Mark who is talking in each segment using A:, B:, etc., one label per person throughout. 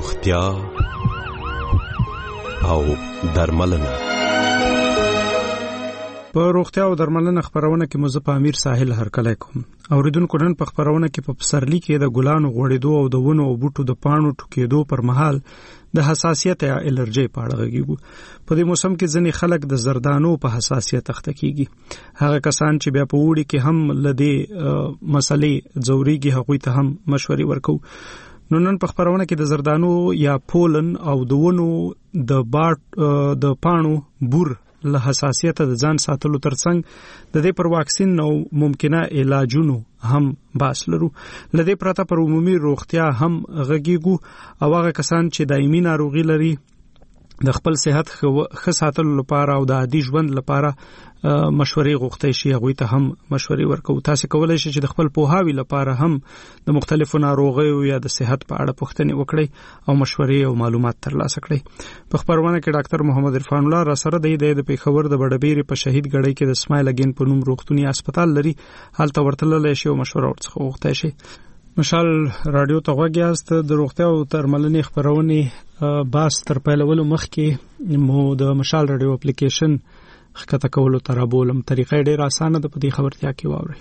A: روغتیا او درملنه.
B: په روغتیا او درملنه خبرونه کې مزه په امیر ساحل هرکلی کوم. اوریدونکو نن په خبرونه کې په پسرلی کې د ګلانو غوړېدو او د ونو او بوټو د پاڼو ټوکېدو پر مهال د حساسیت یا الرجی په اړه غږیږو. په دې موسم کې ځینې خلک د زردانو په حساسیت اخته کیږي. هغه کسان چې بیا په وړي کې هم لدې مسلې ځوريږي هغوی ته هم مشورې ورکو. نو نن په خبرونه کې د زردانو یا پولن او د ونو د پاڼو بور له حساسیت د ځان ساتلو ترڅنګ د دې پر واکسین او ممکنه علاجونو هم باس لرو. لدې پرته پر عمومي روغتیا هم غږیږو او هغه کسان چې دایمي ناروغي لري د خپل صحت ښه ساتلو لپاره او د عادي ژوند لپاره مشورې غوښتي شي هغوی ته هم مشورې ورکو. تاسو کولای شئ چې د خپل پوهاوي لپاره هم د مختلفو ناروغیو یا د صحت په اړه پوښتنې وکړئ او مشورې او معلومات ترلاسه کړئ. په خبرونه کې ډاکټر محمد عرفان الله را سره دی د پیښور د بډبېری په شهید ګړۍ کې د اسماعیل اگین په نوم روغتوني هسپتال لري. هلته ورتللی شي او مشوره ورڅخه وغوښتای شي. مشال رادیو ته غوږ یاست. د روغتیا او درملنې خبرونه باس تر پیلولو مخکې مو د مشال رادیو اپلیکیشن خکته کولو ترابولم. طریقه ډیره اسانه ده، په دې خبرتیا کې واورئ.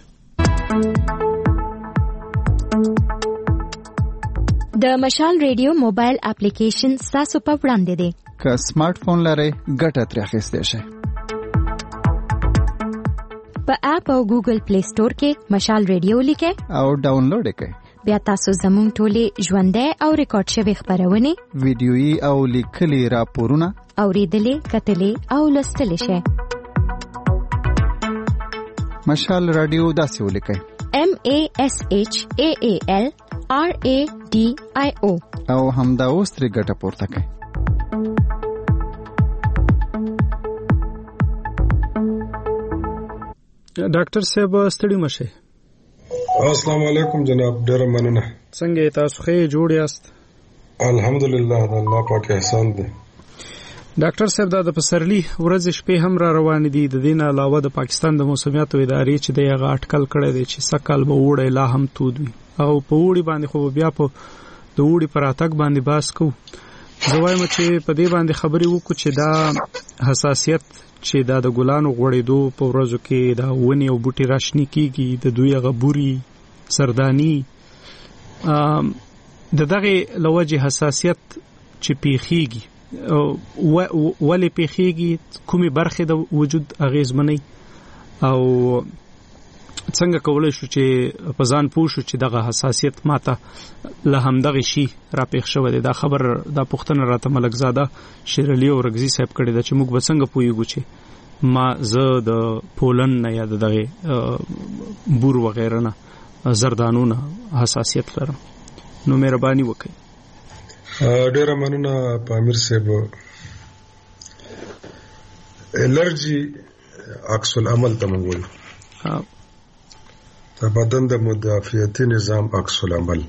C: د مشال رادیو موبایل اپلیکیشن تاسو په وړاندې دی.
D: که سمارټ فون لرئ ګټه ترې اخیستی شئ.
C: په اپ او ګوګل پلی سٹور کې مشال رادیو لیکئ
D: او ډاونلوډ کړئ.
C: بیا تاسو زموږ ټولې ژوندۍ او ریکارډ شوی خبرونه،
D: ویډیويي او لیکلي راپورونه
C: اوریدلې، کتلې او لوستلې شئ.
D: مشال رادیو داسې ولیکئ: MASHAALRADIO او همدا اوس ترې ګټه پورته کړئ.
B: ډاکټر صاحب ستړي مشه.
E: السلام علیکم جناب، ډیر مننه.
B: څنګه تاسو ښه جوړ یاست؟
E: الحمدلله، د الله پاک احسان دی.
B: ډاکټر صاحب د پسرلی ورځ شپې هم را روان دي. د دین علاوه د پاکستان د موسمیاتو ادارې چې د هغه اټکل کړی دی چې سکهال به وړي لا هم تود وي او په وړي باندې خو بیا په د وړي پر اتک باندې باس کو. زه وایم چې په دې باندې خبرې وکړو چې دا حساسیت چې دا د ګلانو غوړېدو په ورځو کې دا ونی او بوټي راشنی کیږي، د دوی غبوري سردانی د دغه لوجه حساسیت چې پیخیږي ولی پیخیږي، کومي برخه د وجود اغیزمنې او څنګه کولای شو چې په ځان پوښو چې دغه حساسیت ماته له همدغه شي را پیښ شوی دی. دا خبر دا پښتنه راته ملکزاده شیرعلی او رغزی صاحب کړی دا چې موږ به څنګه پویږو چې ما زه د پولن نه یا دغه بور وغیرہ نه زردانو نه حساسیت لرم. نو مهرباني وکړئ.
E: ډیره مننه پامیر صاحب. الرجی عکس العمل ته موږ وایو. د بدن د مدافعتي نظام عکس العمل.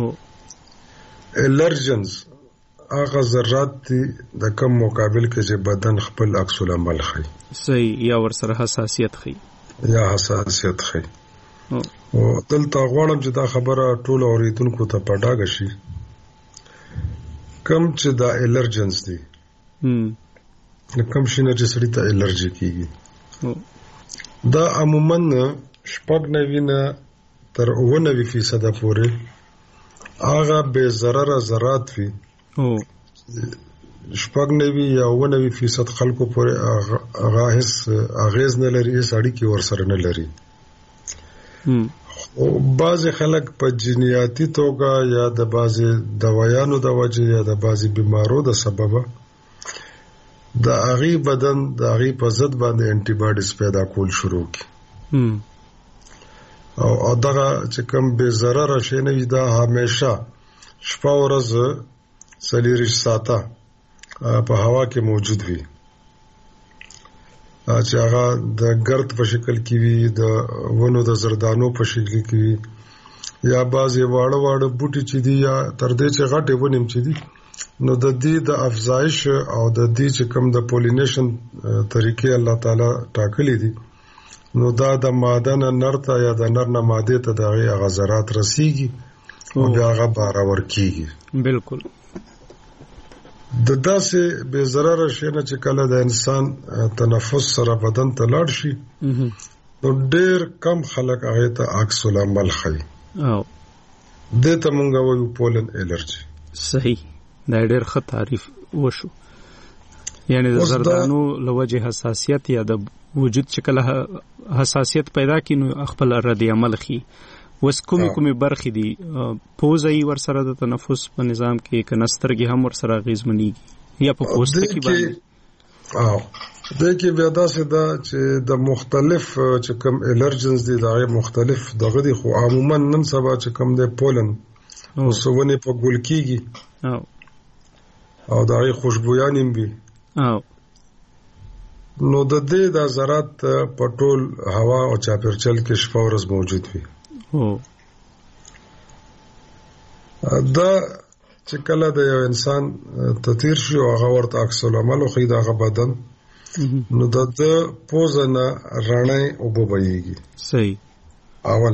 E: الرجنز هغه ذرات دي د کم مقابل کې چې بدن خپل عکس العمل خي.
B: صحیح، یا ورسره حساسیت خي. او
E: دلته غواړم چې دا خبره ټول اوریدونکو ته په ډاګه شي. کم چې دا الرجنز دي کم شي نه چې سړی ته الرجی کیږي، دا عموماً 90 تر 90% پورې هغه به ضرر ذرات وي. 90 یا 90% خلکو پورې هغه هیڅ اغیز نه لري، هیڅ اړیکې ورسره نه لري. او بعض خلک په جنیاتي توګه یا د بعض دوايانو د وجه یا د بعض بیمارو د سبب د هغه بدن د هغه په ضد باندې انټي باډیز پیدا کول شروع کی. او دغه چې کوم به ضرر شي نه وي دا همیشه شپه ورځ 40 ساعته په هوا کې موجود وي، چې هغه د ګرد په شکل کې وي، د ونو د زردانو په شکل کې وي، یا بعضې واړه واړه بوټي چې دي یا تر دې چې غټې ونې چې دي، نو د دې د افزایش او د دې چې کوم د پولینیشن طریقې الله تعالی ټاکلي دي، نو دا د ماده نه نر ته یا د نر نه ماده ته د هغه ذرات رسیږي او بیا هغه بارور کیږي.
B: بالکل.
E: د داسې بې ضرره شي نه چې کله د انسان تنفس سره بدن ته لاړ شي نو ډېر کم خلک هغه ته عکس العمل ښيي
B: او
E: دې ته مونږ وایو پولن الرجي.
B: صحیح، دا ډېر ښه تعریف وشو. یعنی د زردانو له وجې حساسیت یا د وجود چې کله حساسیت پیدا کړي نو خپل رد عمل ښيي. اوس کومې برخې دي پوزه یې ورسره د تنفس په نظام کې که سترګې هم ورسره اغېزمنېږي یا په پوستکي باندې؟
E: دې کې بیا داسې ده چې د مختلف چې کوم الرجنز دي د هغې مختلف دغه دي، خو عموما نن سبا چې کوم دی پولن ونې په ګل کېږي او د هغې خوشبویان هم وي نو د دې دا ذرات په ټول هوا او چاپېرچل کې شپه ورځ موجود وي. دا چې کله د یو انسان تطهیر شي او هغه ورته عکس العمل وښيي د هغه بدن نو د پوزه نه رڼې اوبه بهیږي.
B: صحیح.
E: اول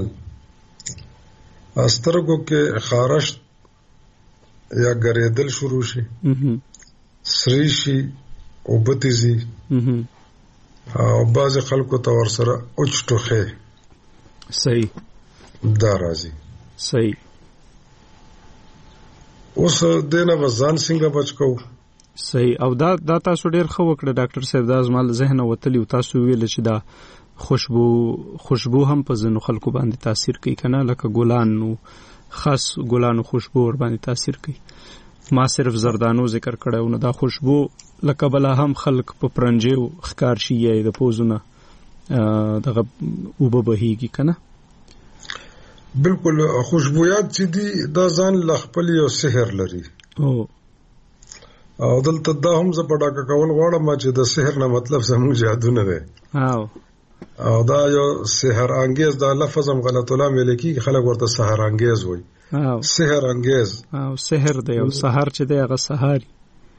E: سترګو کې خارښت یا ګرېدل شروع شي، سری شي، اوبه تیزي او بعضې خلکو ته ورسره اوچ ټوخی
B: صحیح
E: دا راځي.
B: صحیح.
E: اوس دینه به ځان څنګه بچ کوو؟
B: صحیح. او دا تاسو ډېر ښه وکړه ډاکټر صاحب، دا زما له ذهنه وتلي او تاسو ویل چې دا خوشبو هم په ځینو خلکو باندې تاثیر کوي که نه، لکه ګلانو خاص ګلانو خوشبو ور باندې تاثیر کوي. ما صرف زردانو ذکر کړی نو دا خوشبو لکه بله هم خلک په پرنجیو ښکار شي یا د پوزونه دغه اوبه بهیږي که نه؟
E: بالکل. خوشبویات چې دي دا ځان له خپل یو سحر لري او دلته دا هم زه په ډاکه کول غواړم چې د سحر نه مطلب زموږ جادو نه دی او دا یو سحر انګیز، دا لفظ هم غلط علام ویل کېږي، خلک ورته سحر انګیز وایي. سحر انګیز
B: او سحر دی او سحر چې دی هغه سحاري.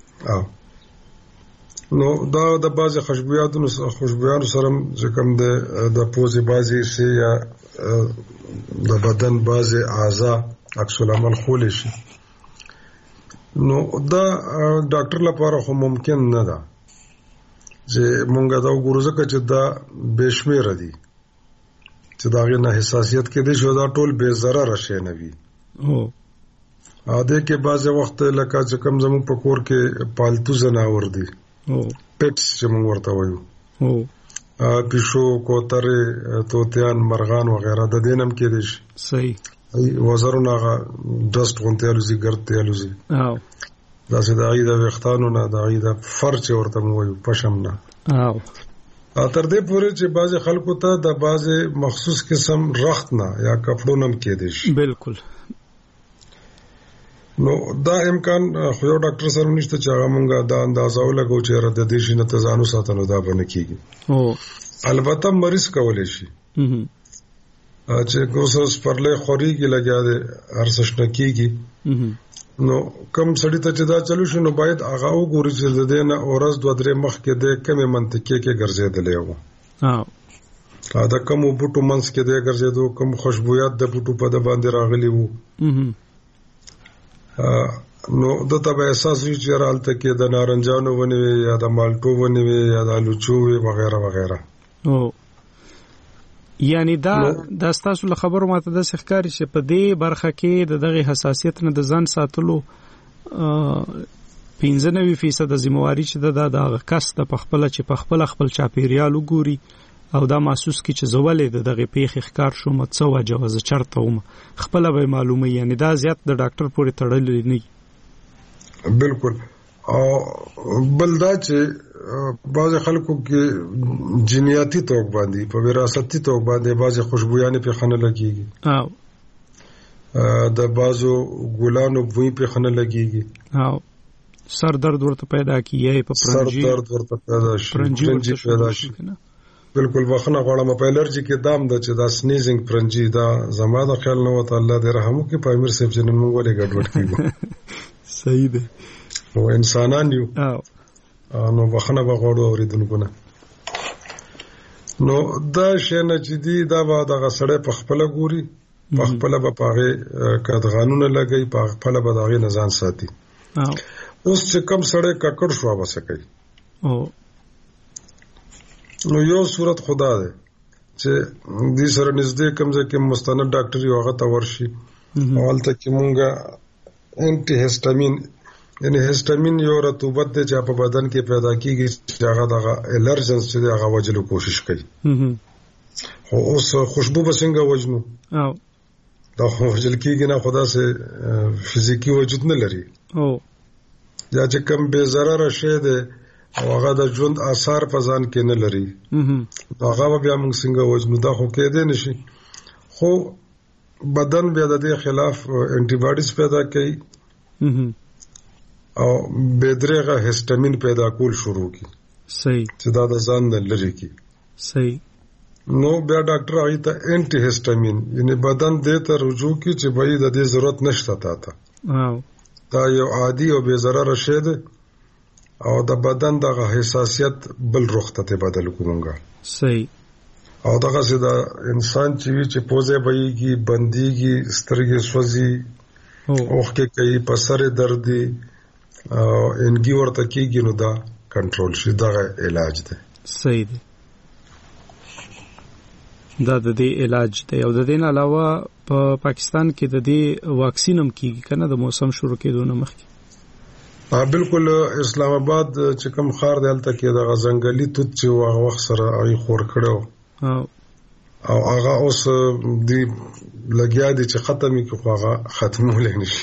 E: نو دا د بعضې خوشبویانو سره چې کوم دی د پوزې بعضې حصې یا د بدن بعضې اعضا عکس العمل خولی شي نو دا ډاکټر لپاره خو ممکن نه ده چې مونږ دا وګورو، ځکه چې دا بې شمېره دي چې د هغې نه حساسیت کېدی شي دا ټول بې ضرره شی نه وي. دې کې بعضې وخت لکه چې کوم زموږ په کور کې پالتو ځناور دي، پیټس چې مونږ ورته وایو، پیشو، کوترې، طوطیان، مرغان وغیره، د دې نه هم کېدی شي.
B: صحیح.
E: وزرونه هغه ډسټ غوندې الوزي، ګرد ته الوزي، داسې د هغې د ویښتانو نه، د هغې د فر چې ورته مو وایو، پشم نه، تر دې پورې چې بعضې خلکو ته د بعضې مخصوص قسم رخت نه یا کپړو نه هم کېدی شي.
B: بالکل.
E: نو دا امکان خو یو ډاکټر سره نشته چې هغه مونږ دا اندازه ولګو چې د دې شي نه ته ځان وساته، نو دا به نه کېږي. البته مریض کولی شي چې اوس سپرلی خورېږي، لګیا دی هر څه شنه کېږي، نو کم سړي ته چې دا چلو شي نو باید هغه وګوري چې د دې نه ورځ 2-3 مخکې دی کومې منطقې کې ګرځېدلی و، د کومو بوټو منځ کې دی ګرځېدو، کوم خوشبویات د بوټو په د باندې راغلي وو، نو دته به احساس وي چې هلته کې د نارنجانو ونې وي یا د مالټو ونې وي یا د الوچو وي وغیره وغیره.
B: یعنی دا ستاسو له خبرو ماته داسې ښکاري چې په دې برخه کې د دغې حساسیت نه د ځان ساتلو 95% ذمہواري چې ده د هغه کس ده په خپله چې په خپله خپل چاپېریال وګوري او دا محسوس کړي چې زه ولې د دغې پیښې ښکار شوم، څه وجه وه، زه چېرته وم، خپله به یې معلوموي. یعنې دا زیات د ډاکټر پورې تړلی نه وي.
E: بالکل. او بل دا چې بعضې خلکو کې جنیاتي توګ باندې په وراثتي توګ باندې بعضې خوشبویانې پې ښه نه لګېږي، د بعضو ګلانو بوی پې ښه نه لګېږي،
B: سر درد ورته پیدا کېږي، یا په پرنجي
E: سر درد ورته پرنجي پیدا شي. بالکل. بخښنه غواړم په الرجي کې دام ده چې دا سنیزنګ پرنجي دا زما د خیال نه وته، الله دې رحم وکړي په امیر صاحب چې نن موږ ولې ګډوډ کېږو.
B: صحیح دی.
E: نو انسانان یو نو بخښنه به غواړو اورېدونکو نه. نو دا شی نه چې دي دا به دغه سړی په خپله ګوري، په خپله به په هغې قدغانونه لګوي، په خپله به د هغې نه ځان ساتي. اوس چې کم سړی ککړ شو واسه کوي نو یو صورت خدا ده چې دې سره نږدې کم ځکه مستند ډاکټر یو هغه ته ورشي حالت کې مونږه انټي هیسټامین یعنی هیسټامین یو رطوبت دی چې په بدن کې پیدا کیږي چې هغه د الرجنس چې هغه وجلو کوشش کوي خو اوس خوشبو به څنګه وجنو دا وجل کیږي نه خدا سه فزیکی وجود نه لري یا چې کم به ضرر شي ده او هغه د ژوند اثر په ځان کې نه لري هغه بیا موږ څنګه وجنو دا خو کېدې نشي خو بدن بیا د دې خلاف انټي باډیز پیدا کوي او بدرغه هیسټامین پیدا کول شروع کی
B: صحیح
E: چې دا د ځان نه لري کی
B: صحیح
E: نو بیا ډاکټر هغه ته انټي هیسټامین یعنی بدن دې ته رجوع کی چې به د دې ضرورت نشته تا دا یو عادي او بے ضرر شی ده او د بدن دغه حساسیت بل رخته ته بدل کومګه
B: صحیح
E: او دغه چې دا انسان چې پوزه بېږي بنديږي سترګې سوځي اوخ کې کوي پسر درد دی او انګي ورته کېږي نو دا کنټرول شي دغه علاج ده
B: صحیح دی دا د دې علاج دی او د دې نه علاوه په پاکستان کې د دې واکسین هم کیږي کنه د موسم شروع کېدو نه مخکې
E: بالکل اسلام آباد چې کوم خار دی هلته کې د غزنګلي توت چې هغه وخت سره هغه خور کړو او هغه اوس دی لګیا دي چې ختمي کې هغه ختمول نشي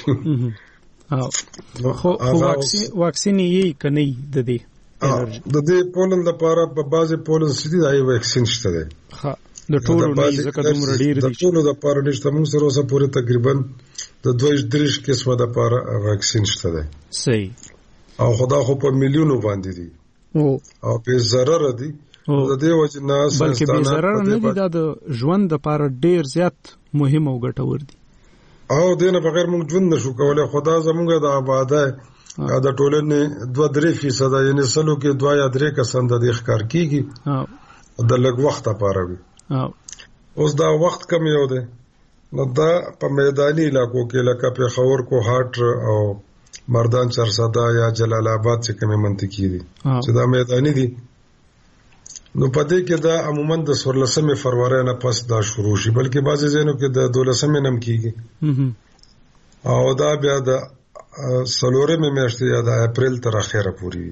B: خو واکسین یې کني د دې
E: پولن لپاره په بازي پولن سړي دای واکسین شته ده
B: د ټولو نه ځکه دومره ډیر دي
E: د ټولو لپاره نشته موږ سره اوسه پورې تقریبا د 2-3 قسمه لپاره واکسین شته ده
B: صحیح
E: او خدا خو په میلیونو باندې دي او په zarar دي د دې وجه نه
B: بلکې به zarar نه دي د ژوند لپاره ډیر زیات مهم او ګټور دي
E: او دینه بغیر موږ ژوند نشو کولای خدا زموږ د آباده دا ټولنې 2-3% یعنی سلو کې 2 یا 3 کسان د ښکار کیږي د لږ وخت لپاره وي اوس دا وخت کم یو دی نو دا په میداني علاقو کې لکه په خور کو هاټ او مردان چرسدا یا جلال آباد چې کومه منطقي دي چې دا میداني دي نو پدې کې دا عموما د 16 فروری نه پس دا شروع شي بلکې بعضی ځینو کې د 12 نم کیږي او دا بیا د سلورې میاشتې یا د اپریل تر اخره پورې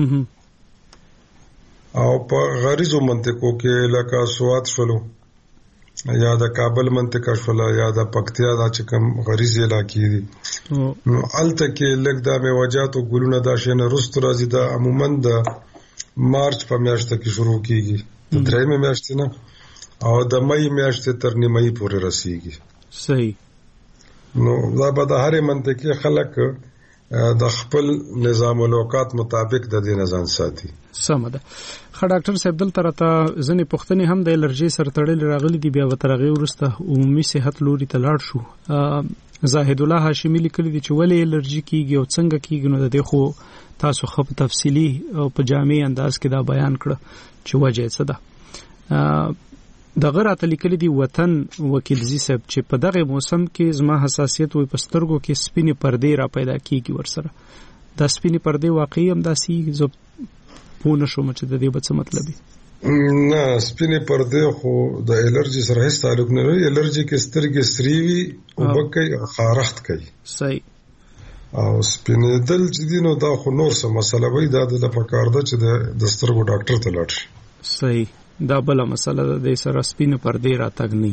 E: او په غریزو منطقو کې لکه سوات شولو یا د کابل منطقه شولا یا د پکتیا د چکم غریزي علاقې دي نو الته کې لګ د میوجاتو ګلونه د شنه رست راځي د عموما د مارچ په میاشت کې شروع کیږي د درېمه میاشت نه او د مې میاشت تر نیمه پورې رسیږي
B: صحیح
E: نو دا به د هرې منطقې خلک د خپل نظام الاوقات مطابق د دې نظام ساتي
B: سم ده ډاکټر صاحب دلته راته ځنې پوښتنې هم د الرجي سره تړلې راغلي دي بیا وترغه ورسته عمومي صحت لوري ته لاړ شو زاهد الله هاشمي لیکلي دي چې ولې الرجي کیږي او څنګه کیږي نو د دې خو تاسو خپ تفصیلی او په جامع انداز کې دا بیان کړ چې وجه څه ده د غراته لیکلي دي وطن وکیل زی صاحب چې په دغه موسم کې زما حساسیت وي پسترګو کې سپینې پردې را پیدا کیږي ورسره دا سپینې پردې واقعي هم داسي زه پونه شوم چې د دې په څه مطلب
E: نه سپینې پردې خو د الرجي سره هیڅ تعلق نه لري الرجي کې سترګې سریوي او بکې خارښت کوي
B: صحیح
E: او سپینې دل چې دینو دا خو نور څه مسله وي دا د پکار ده چې د سترګو ډاکټر ته لاړ شي
B: صحیح دا بل مسله ده د سره سپینې پردې راتګ نه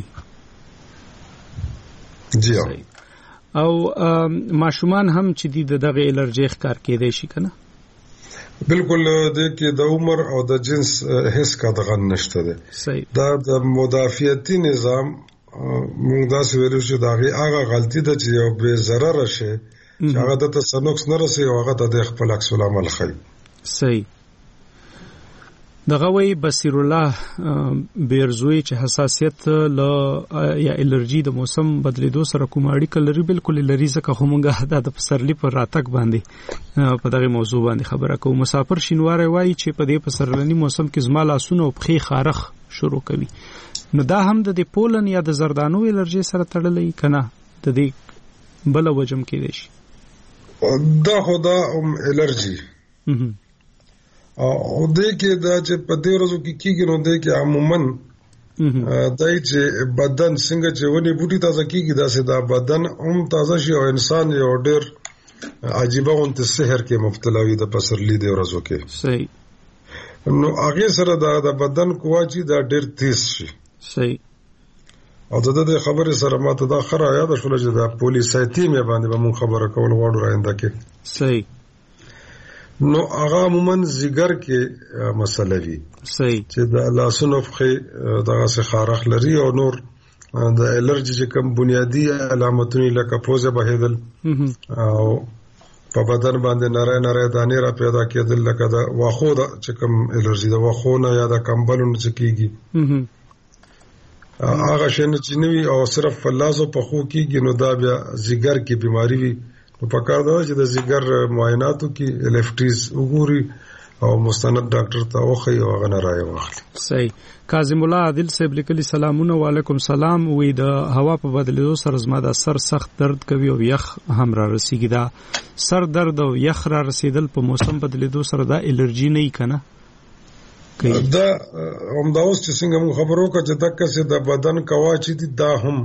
E: جی
B: او ماشومان هم چې دغه الرجي ښکار کېدای شي کنه
E: بالکل د کې د عمر او د جنس هیڅ کډغن نشته ده دا د مدافعتي نظام موږ دا ویلو چې دا هغه غلطي ده چې یو به zarar شي چې هغه د تسنوکس نه رسي او هغه د خپل عکس العمل خي
B: صحیح دغه وی بصیر الله بیرزوی چې حساسیت له یا الرجی د موسم بدلیدو سره کوم اړیکه لري بالکل لري ځکه همغه د پسرلی پر راتګ باندې په دغه موضوع باندې خبره کوم مسافر شینواره وایي چې په دې پسرلنی موسم کې زما لاسونه او پخې خارخ شروع کوي نو دا هم د پولن یا د زردانو الرجی سره تړلې کنه د دې بل وجم کې دي
E: دا خدا الرجی او دې کې دا چې په دې ورځو کې کیږي نو دې کې عموما دای چې بدن څنګه چې ونی بوټي تازه کیږي دا سه دا بدن تازه شي او انسان یو ډېر عجیبه غونته سحر کې مبتلا وي د پسرلی دې ورځو کې.
B: صحیح.
E: نو هغه سره دا بدن قوا چې دا ډېر تیز شي.
B: صحیح.
E: او د خبرې سره ماته دا خره یاد شول چې دا پولیسایتي مې باندې به مون خبره کول غواړو راینده کې.
B: صحیح.
E: نو هغه عموما زیګر کې مسله وی.
B: صحیح.
E: چې د لاسونو فخې دغه څه خارخ لري او نور د الرجی چې کوم بنیادی علامتونه لکه پوزه بهیدل او په بدن باندې نری نری دانې را پیدا کېدل لکه د واخو د چې کوم الرجی د واخو نه یا د کمبلونو چې کیږي هغه شنه چې نوی او صرف فلازو په خو کېږي نو دا بیا زیګر کې بیماری وي. نو پکار دا چې د زیګر معایناتو کې الفټیز وګوري او مستند ډاکټر ته وخی او هغه نه راي واخلي.
B: صحیح. کاظم الله عادل صاحب لیکلي سلامونه وعلیکم سلام. وی د هوا په بدلیدو سره زما د سر سخت درد کوي او یخ هم را رسیږي. دا سر درد او یخ را رسیدل په موسم بدلیدو سره دا الرجی نه کنه؟
E: دا همدا اوس چې څنګه موږ خبرو کا چې دغه څه د بدن کوا چې دا هم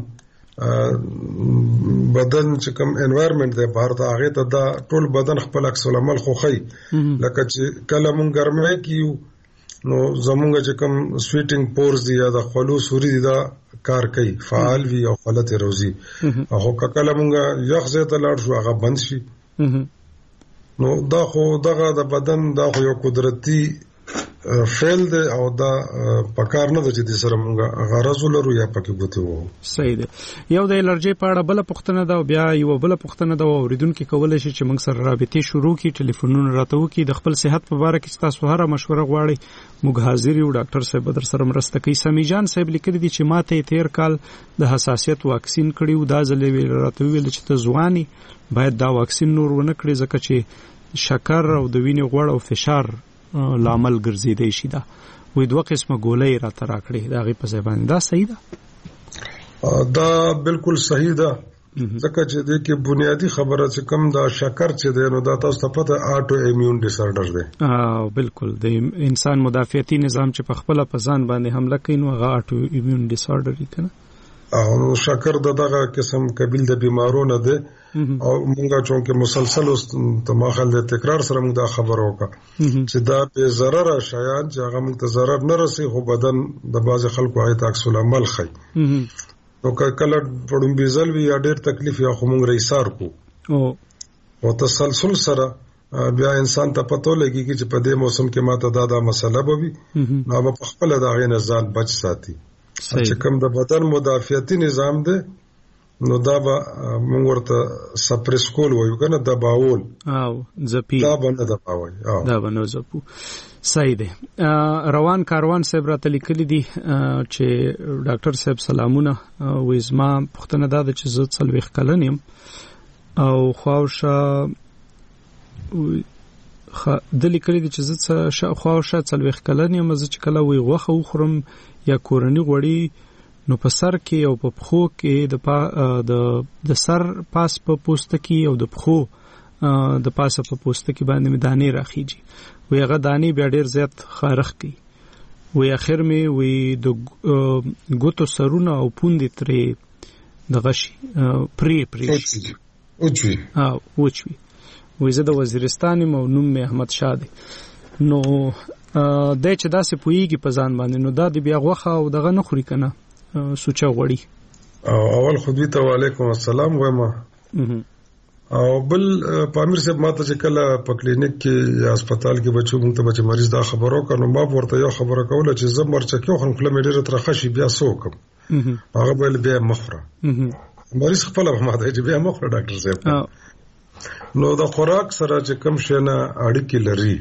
E: بدن چې کوم انوایرنمنت دی بهر ته هغه ته دا ټول بدن خپل عکس العمل خوخی لکه چې کله موږ ګرمه کیو نو زمونږ چې کوم سویټینګ پورز دی یا د خلوص سوري دی دا کار کوي فعال وي او حالت روزي او کله موږ یخ زه ته لاړ شو هغه بند شي. نو دا خو دغه د بدن دا خو یو قدرتي فعل دی او دا پکار نه د چې سره مونږه غرض لرو یا پکې بوته وو. صحیح دی.
B: یو د الرجی په اړه بل پوښتنه دا بیا یو بل پوښتنه دا اوریدونکو کولای شي چې موږ سره رابطې شروع کړي ټلیفونونه راته وکړي د خپل صحت په اړه کې تاسو هره مشوره غواړي موږ حاضر یو. ډاکټر صاحب در سره مرسته کوي. سمی جان صاحب لیکلي دي چې ماته تیر کال د حساسیت واکسین کړیو دا ځلې ویل راته ویل چې ته ځواني باید دا واکسین نور ونه کړې ځکه چې شکر او د وینې غوړ او فشار لامل ګرځیدای شي. دا وې دوه قسمه ګولې را تر راکړي دا غي په ځبان دا صحیح ده؟
E: دا بالکل صحیح ده ځکه چې د کې بنیادی خبره چې کم دا شکر چې دی نو دا تاسو ته پته آټو ایمیون ډیسارډر دی.
B: بالکل د انسان مدافعتي نظام چې په خپل په ځان باندې حمله کوي نو هغه آټو ایمیون ډیسارډر دی کنه.
E: او شکر دغه قسم قبیل د بیمارونو ده او مونږه چونکه مسلسل تماخل د تکرار سره موږ دا خبر وکړه چې دا به ضرر شایان چې هغه موږ ته ضرر نه رسي خو بدن د باز خلکو هیت عکس العمل خي. نو کله پړم بیزل وی یا ډېر تکلیف یا خو موږ رئیسار کو او تسلسل سره بیا انسان ته پته لګي چې په دې موسم کې ماته دا مسله بوي نو په خپل دا غي نه ځان بچ ساتي. چې کوم د بدن مدافعتي نظام دی نو دا به موږ ورته سپریس کول وایو کنه دباول
B: او زپی
E: دا باندې دباوي
B: دا باندې زپو. صحیح دی. روان کاروان صاحب راته لیکلي دي چې ډاکټر صاحب سلامونه وېزما پښتنه دا چې زه 40 کلن یم او خواوشه د لیکلي دي چې زه خواوشه 40 کلن یم زه چې کله وی غوخه وخورم یا کورنی غوړی نو په سر کې او په پخو کې د سر پاس په پوستکی او د پخو د پاسه په پوستکی باندې دانې راخیږي وی هغه دانې بیا ډیر زیات خارخ کی وی اخر می وی د ګوتو سرونه او پوندې ترې د غشي اوچوي وی زه د وزیرستان مو نوم می احمد شاه دی. نو د چې داسې پویږي په ځان باندې نو دا د بیا غوخه او دغه نه خوري کنه سوچا غوړي.
E: اول خدای ته وعلیکم السلام وایم او بل پامیر صاحب ماته چې کله په کلینیک کې یا هسپتال کې بچو مونږ ته بچ مریض دا خبرو کړو ما ورته یو خبره کوله چې زه مرچکیو خپل مېډیر تر خشي بیا سوکم هغه بل بیا مخره مریض خپل ما ته چې بیا مخره ډاکټر صاحب نو دا خوراک سره چې کم شنه اړیکې لري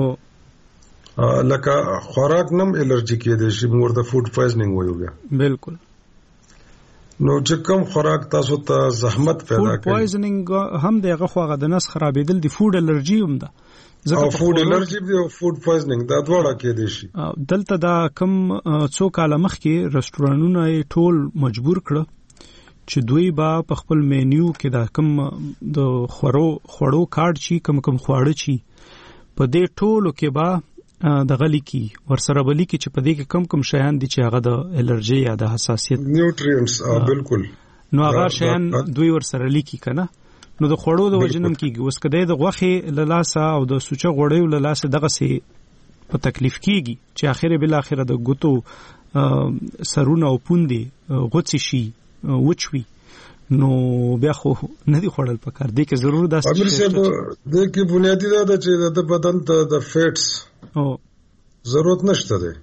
E: لکه خوراک نم الرجی کې دي چې موږ ته فود پویزنینګ وایو بیا بالکل. نو چې کوم خوراک تاسو ته زحمت پیدا کوي فود پویزنینګ هم دغه خوغه د نس خرابېدل دي فود الرجی هم ده ځکه فود الرجی دی او فود پویزنینګ دا دواړه کې دي شي. دلته دا کم څو کال مخکې رستورانونه ټول مجبور کړ
B: چې دوی با په خپل مینیو کې دا کم د خوړو کارت چی کم خواړه چی په دې ټولو کې با د غلی کی ورسره بلی کی چې په دې کې کم شیان دي چې هغه د الرجی یا د حساسیت
E: نیوټرینټس بالکل
B: نو هغه شیان دوی ورسره لیکي کنه نو د خوړو د وجنم کیږي اوس کده د غوخه للاسه او د سوچه غوړیو للاسه دغه سي په تکلیف کیږي چې اخره بل اخره د ګوتو سرونه او پوندې غوڅ شي وچوي نو بیا خو نه دی خوړل پکار دی کې ضرور داسې
E: امیر صاحب د کې بنیادی دا چې د بدن ته د فیټس ضرورت نشته دی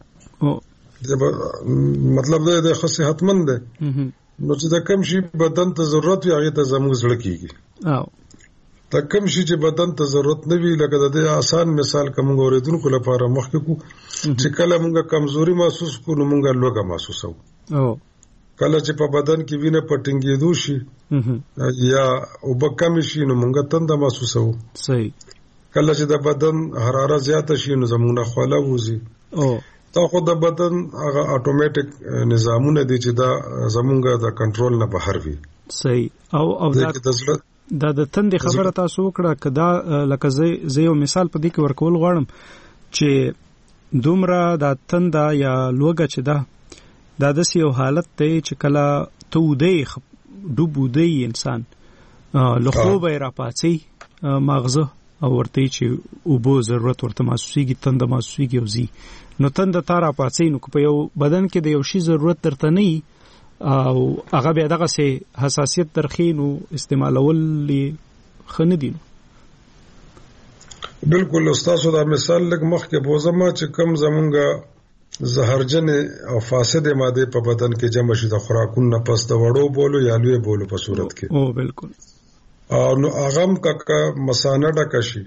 E: مطلب دا د صحتمند دی نو چې د کم شي بدن ته ضرورت وي هغه ته زموږ زړه کیږي د کم شي چې بدن ته ضرورت نه وي لکه د آسان مثال کوم اوریدونکو لپاره مخکې کو چې کله موږ کمزوري محسوس کو نو موږ لوګه محسوسو کله چې په بدن کې وینه پټنګېدو شي یا وبکم شي نو موږ تنده محسوسو
B: صحیح
E: کله چې د بدن حرارت زیاته شي نو زموږ خواله وځي دا خو د بدن هغه اتوماتیک نظامونه دي چې دا زموږ د کنټرول نه بهر وي
B: صحیح او دا د تندې خبره تاسو وکړه کدا لکه زه یو مثال په دې کې ورکول غواړم چې دومره د تنده یا لوګه چې دا د یو حالت دی چې کله ته ودی ډوب ودی انسان له خوبه راپاتې مغزه او ورته چې اوبو ضرورت ورته محسوسيږي تنده محسوسيږي او زی نو تنده تا راپاتې نو په یو بدن کې د یو شی ضرورت درته نه او هغه به دغه سي حساسیت درخینو استعمالول خنه دي
E: بالکل استاد دا مثال لګ مخ کې بوزما چې کم زمونږه زهرجن او فاسد ماده په بدن کې جمع شي د خوراکونو نه پس د وړو بولو یا لوی بولو په صورت کې
B: او بالکل
E: او نو اغم کا مسانه ډکه شي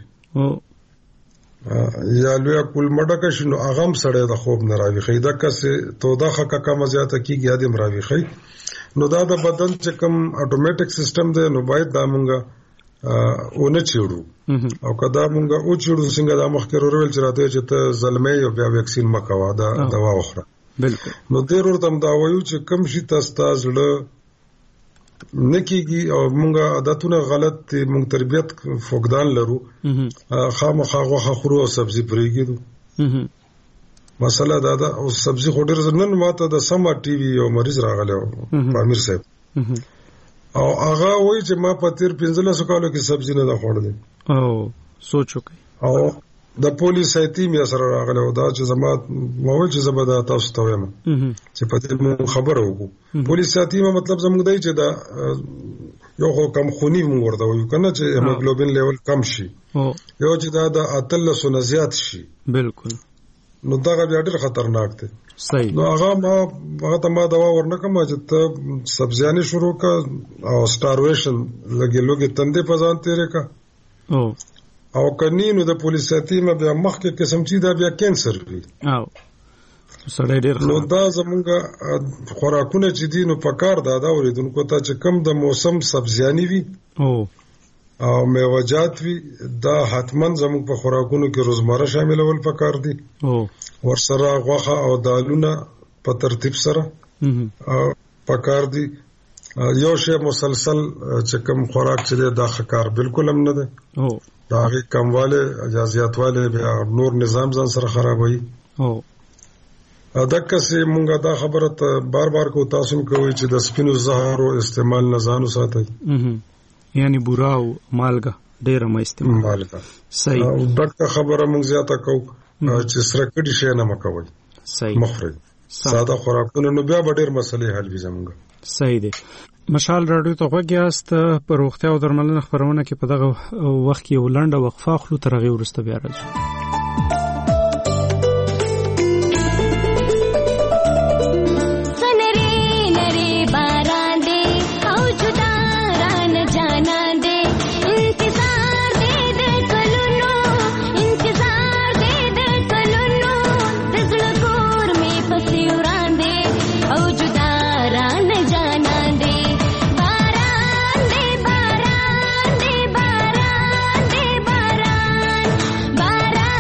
E: یا لوی کول مډکه شي نو اغم سړی د خوب نه راوي خیدا کسه توده کا مزیاته کیږي یاد مراوي خي نو دا د بدن چې کوم اتوماتیک سیستم دی نو باید دا مونږه اونه چیړو او کدا مونږه او چیړو څنګه د مخکې ورول چې راته چې ته زلمې او بیا ویکسین مکوا دا دوا وخوره
B: بالکل
E: نو ډیر ورته دا وایو چې کم شي تاسو زړه نکیږي او مونږه عادتونه غلط دي مونږ تربيت فقدان لرو خامخا غوخه خورو او سبزي پرېږدو مسله دا او سبزي خوري نن ماته د سما ټي وي او مریض راغله امیر صاحب او هغه وایي چې ما په تیر 15 کالو کې سبزي نه دا خوړلې
B: او سوچو کوي
E: او د پولیس ایتیم یا سره راغله او دا چې زما مو چې زبدا تاسو ته وایم چې په دې خبره وکړو پولیس ایتیم مطلب زموږ دی چې دا یو کم خونی موږ ورته وایو کنه چې هیموګلوبین لیول کم شي یو چې دا اتلس نه زیات شي
B: بالکل
E: نو دا بیا ډېر خطرناک دی
B: صحیح
E: نو هغه ته ما دوا ورنکم چې ته سبزیانه شروع کا او سټارویشن لګي تندې په ځان تیرې کا او کني نو د پولیس ایتیم بیا مخکې قسم چې دا بیا کینسر وي
B: او سړی ډېر
E: نو دا زمونږه خوراکونه چې دي نو پکار دا اوریدونکو ته چې کم د موسم سبزیانی وي او میوه‌جات وي دا حتمن زموږ په خوراکونو کې روزمره شاملول پکار دي ورسره غوښه او دالونه په ترتیب سره پکار دي یو شی مسلسل چې کوم خوراک چې دا خکار بالکل هم نه ده دا هغه کمواله اجازهاتواله بیا نور نظام ځان سره خرابوي دغه سه مونږه دا خبره ته بار بار کو تاسو کوي چې د سپینو زهرو استعمال نه ځانو ساتي
B: یعنی بورا او مالګه ډیره ما استعمال
E: مالګه
B: صحیح
E: او دغه خبره مونږ زیاته کو چې سره کډی شي نه مکوي
B: صحیح
E: مخرج ساده خوراکونه نو بیا ډېر مسلې حل وي زمونږ
B: صحیح دی مشال رادیو ته غوږیاست پر روغتیا او درملنه خبرونه کې په دغه وخت کې ولنډه وقفه خلو ترغه ورسته بیا راځو
F: बारान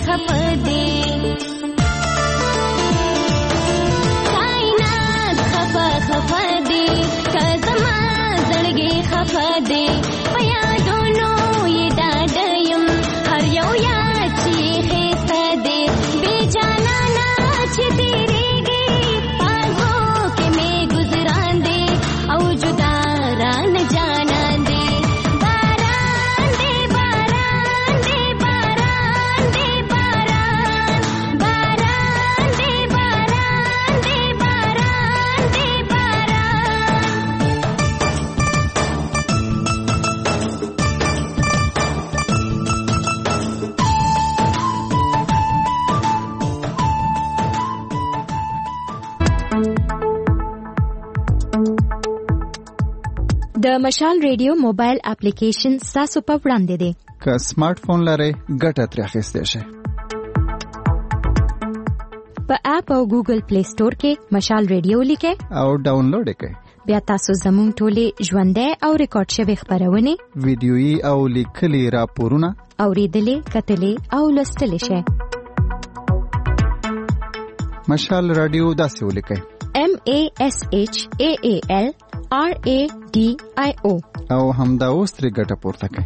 F: خفدي کائنات خفدي کزما زړګي خفدي پیا دونو یې ډاډیم هر یو یاد چې خسته دي بے جانا نا چې تیریږي پاغو کې مې گزاران دي او جدا ران جانان دي باران دي باران دي باران دي باران باران دي باران دي باران دي
C: د مشال ریډیو موبایل اپلیکیشن تاسو په وړاندې دی.
D: که سمارټ فون لرئ ګټه ترې اخیستی شئ.
C: په اپ او ګوګل پلی سٹور کې مشال ریډیو لیکئ
D: او ډاونلوډ یې کړئ.
C: بیا تاسو زموږ ټولې ژوندۍ او ریکارډ شوې خبرونه،
D: ویډیويي او لیکلي راپورونه
C: اوریدلې، کتلې او لوستلې شئ.
D: مشال رادیو داسې ولیکئ:
C: MASHAALRADIO
D: او همدا اوس ترې ګټه پورته کړئ.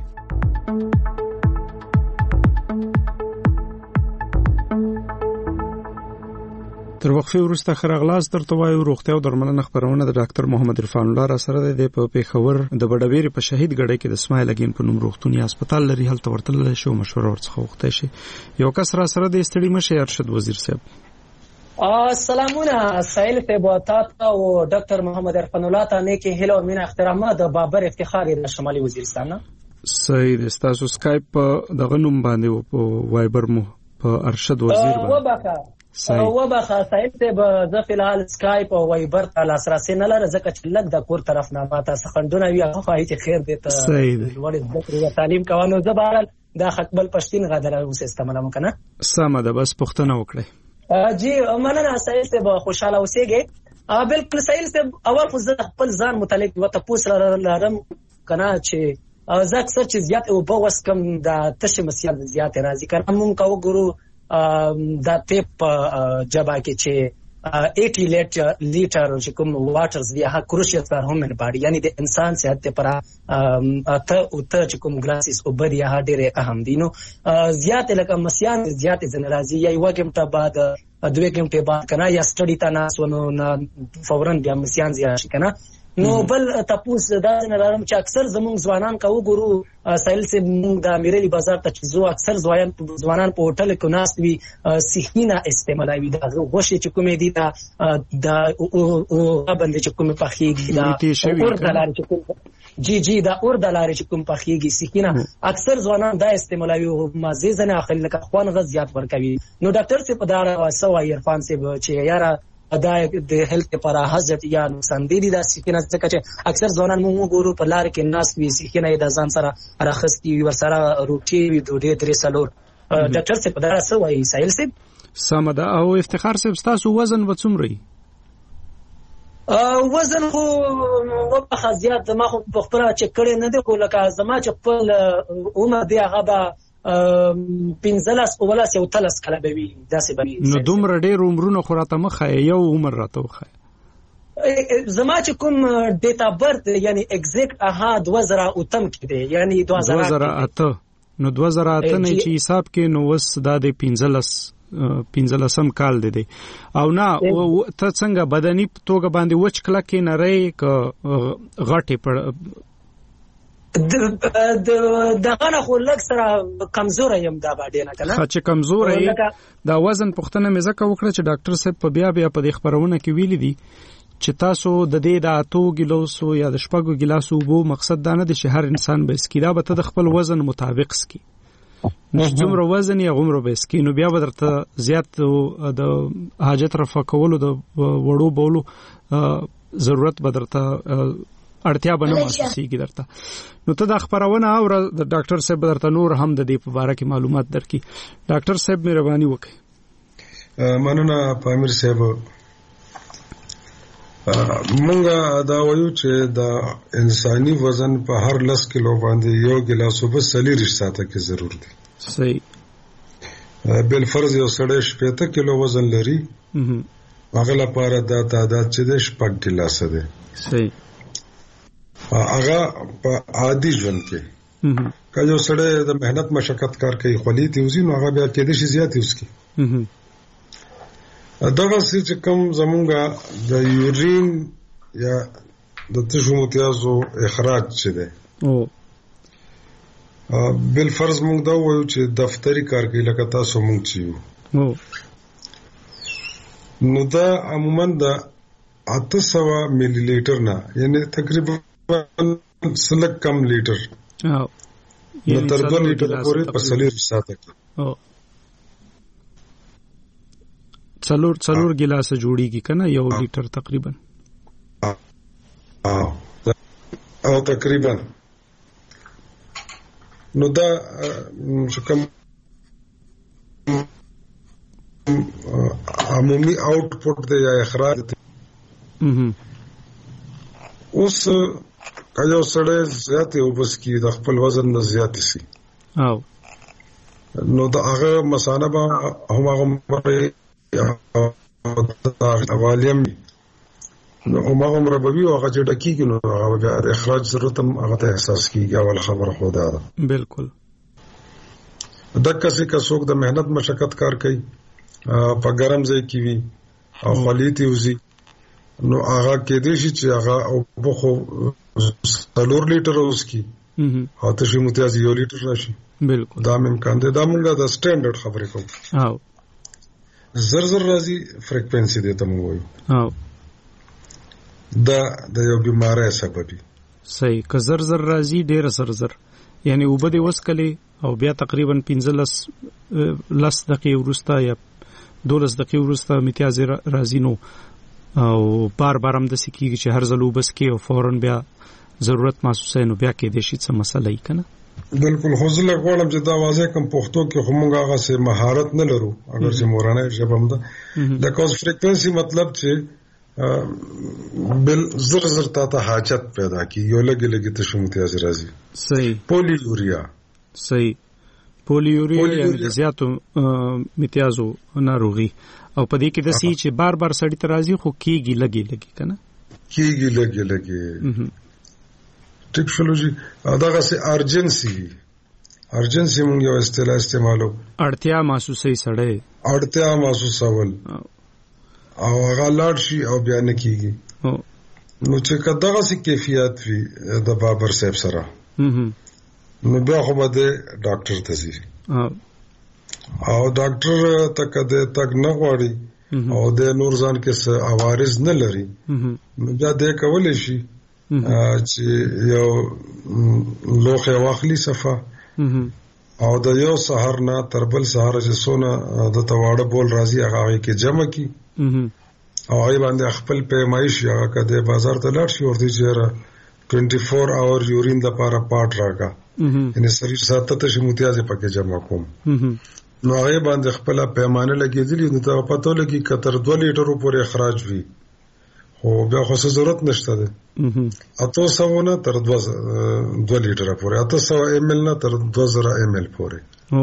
B: تر وقفه وروسته خرغلاس درته وایو روغتیا او درملنه خبرونه د ډاکټر محمد عرفان الله را سره د پیښور د بډبېری په شهید غړې کې د اسماعیل اگین په نوم روغتونی هسپتال لري. هلته ورتل شو مشوره ورڅخه وخته شي. یو کس را سره د استړي مشه ارشد وزیر صاحب.
G: سلامونه سایل ته بوتات او ډاکټر محمد عرفان الله ته نیکی هیله او مینا احترامات د بابر افتخار د شمالي وزیرستان.
B: سید استاسو سکایپ دغه نوم باندې په وایبر مو په ارشد وزیر باندې
G: وبخه سایل ته به فلحال سکایپ او وایبر ته لاسرسي نه لري ځکه چې لږ د کور طرف نه ماته سخندونه وی هغه فایته خیر دی ته ولې د تعلیم کوانو زبارل د خپل پښتين غدر اوس استعمالوم کنه
B: سمه ده بس پښتنه وکړي.
G: جی مننه سایل ته به خوشاله اوسېږي. بالکل سایل ته اول خو خپل ځان متعلق وته پوس لرم کنه چې زه اکثر چې زیات او بوس کم د تشه مسیال زیات راځي کنه مونږ کو ګورو دا ټیپ جبا کې چې 80 لیټر چې کوم واټرز دی هغه کروشیل فار هومن باډي یعنی د انسان صحت لپاره ته چې کوم ګلاسز او بدی هغه ډېر اهم دي. نو زیات لکه مسیان زیات زنرازي یا یو غمټه بعد 2 غمټه بعد کنه یا سټډي تا ناس ونو فورن بیا مسیان زیات شي کنه. نو بل تپوس دا نه لرم چې اکثر زموږ ځوانان کو ګورو سایل سے موږ د امیرلی بازار ته چې زو اکثر ځوانان په هوټل کې ناس وی سیخینه استعمالوي دا غوښه چې کومې دي دا او باندې چې کومې پخېږي دا اور دلار چې کوم جی دا اور دلار چې کوم پخېږي سیخینه اکثر ځوانان دا استعمالوي او مزه زنه اخل لکه خوان غز زیات ورکوي. نو ډاکټر سے په دا سوای عرفان سے چې یاره دا د هیلث لپاره حاجت یا نقصان دي دا سکینه ځکه چې اکثر ځوانان موږ ګورو په لار کې ناس وی سکینه د ځان سره راخستي ور سره روټي وی ډوډۍ درې سلور. ډاکټر څه په دا سوای سایل سي
B: سمده او افتخار صاحب تاسو وزن وڅومره؟
G: وزن خو په زیات ما خو په خپل چې کړي نه دی خو لکه زما چې خپل عمر دی هغه 15 ولا 13 کله به وي داسې به.
B: نو دومره ډېر عمرونه خو راته مخه یو عمر راته وخه
G: زما چې کوم ډیټا برث یعنی ایگزیکټ 2008 کې دی یعنی 2008
B: نو 2008 نه چې حساب کې نو وس دا د 15 کال دی او نه ته څنګه بدني توګه باندې وچ کله کې نه رې ک غټي پر دغه خو لږ سره کمزور یم دا باندې نه کله چې کمزور یم دا وزن پختنه مې زکه وکړه چې ډاکټر صاحب په بیا په د خبرونه کې ویل دي چې تاسو د دې د 8 ګیلاسو یا د 6 ګیلاسو وو مقصد دا نه دی چې هر انسان به سکیدا به ته د خپل وزن مطابق سکی څومره وزن یا عمر به سکی نو بیا به درته زیات د حاجت رفع کولو د وړو بولو ضرورت به درته اړتیا بنه محسوسيږي درته. نو ته د خبرونه او د ډاکټر صاحب درته نور هم د دې په اړه کې معلومات درکې. ډاکټر صاحب مهرباني وکړئ.
E: مننه پامیر صاحب. مونږه دا وایو چې دا انساني وزن په هر 10 کیلو باندې یو ګلاس وب 40 ساعته کې ضرور دی.
B: صحیح.
E: بل فرض یو سړی 70 کیلو وزن لري هغه لپاره دا تعداد چې د 6 ګلاسه ده.
B: صحیح.
E: هغه په عادي ژوند کې کله یو سړی د مهنت مشقت کار کوي خولي تیوزي نو هغه بیا کې د شي زیات یوز کی دغه چې کوم زمونږه د یورین یا د تشو متیازو اخراج څه ده او بل فرض موږ دا وایو چې دفتری کار کوي لکه تاسو موږ چیو نو دا عموما د 800 ملي لیټر نه یعنی تقریبا سلک کم لیټر نو تر 2 لیټر پورې په سلیر ساته او څلور ګلاسه جوړیږي کنه یو لیټر تقریبا او تقریبا نو دا کوم عمومي آوټپوټ دی یا اخراج اوس کله سره زیات او بس کی د خپل وزن نه زیات شي او نو دا هغه مسانه به هغه والیم نو هغه مربوي او هغه چې ډکیږي نو هغه د اخراج ضرورت هم هغه ته احساس کیږي اول خبره خو دا ده بالکل دغه څه څوک د مهنت مشقت کار کوي په ګرم ځای کې وي او خلیتي وزي نو هغه کې دې شي چې هغه او بخو 4 لیټر اوس کی او تاسو متیاز یو لیټر راشي بالکل دا امکان دی دا موږ د سټانډرډ خبرې کوو او زر راځي فریکوئنسي دې ته مو وایو او دا د یو بیماری سبب صحیح که زر راځي ډیر زر یعنی وبدي وسکلي او بیا تقریبا 15 دقیقې ورسته یا 12 دقیقې ورسته امتیاز راځي نو او بار هم د سکیږي چې هر ځلو بس کې او فورن بیا ضرورت محسوسه نو بیا کې د شي څه مسله یې کنه بالکل خو زه غواړم چې دا واضح کوم پښتو کې خو موږ هغه سه مهارت نه لرو اگر چې مورانه ژبه هم ده د کوز فریکوئنسي مطلب چې بل زر ته حاجت پیدا کی یو لګي ته شوم امتیاز راځي صحیح پولیوریا صحیح پولیوریا یعنی زیاتو امتیازو ناروغي او په دې کې د سی چې بار سړی ته راځي خو کیږي لګي کنه کیږي لګي ټیک شلوجي داغه سي ارجنسي موږ یو اصطلاح استعمالو اړتیا محسوسه سړی اړتیا محسوسول او هغه لاړ شي او بیا نه کیږي نو چې کداغه سي کیفیت وي د بابر صاحب سره نو بیا خو به ډاکټر ته ځي او ډاکټر تک نه غواړي او د نور ځان کې څه عوارض نه لري نو بیا دې کولای شي چې یو لوخه واخلي صفه او د یو سحر نه تر بل سحر چې سونه د تواړه بول راځي هغه کې جمع کی او هغه باندې خپل پیمایش هغه کده بازار ته لاړ شي ورته چې 24 اور یورین د لپاره پاټ راکا یعنی شریر ساته ته امتیاز پکې جمع کوم نو هغه باندې خپل پیمانه لګېدلی نو ته پته لګي کتر 2 لیټر پورې اخراج وي خو بیا خو ضرورت نشته ده اته سونه تر 2 لیټر پورې اته 100 ml نه تر 2000 ml پورې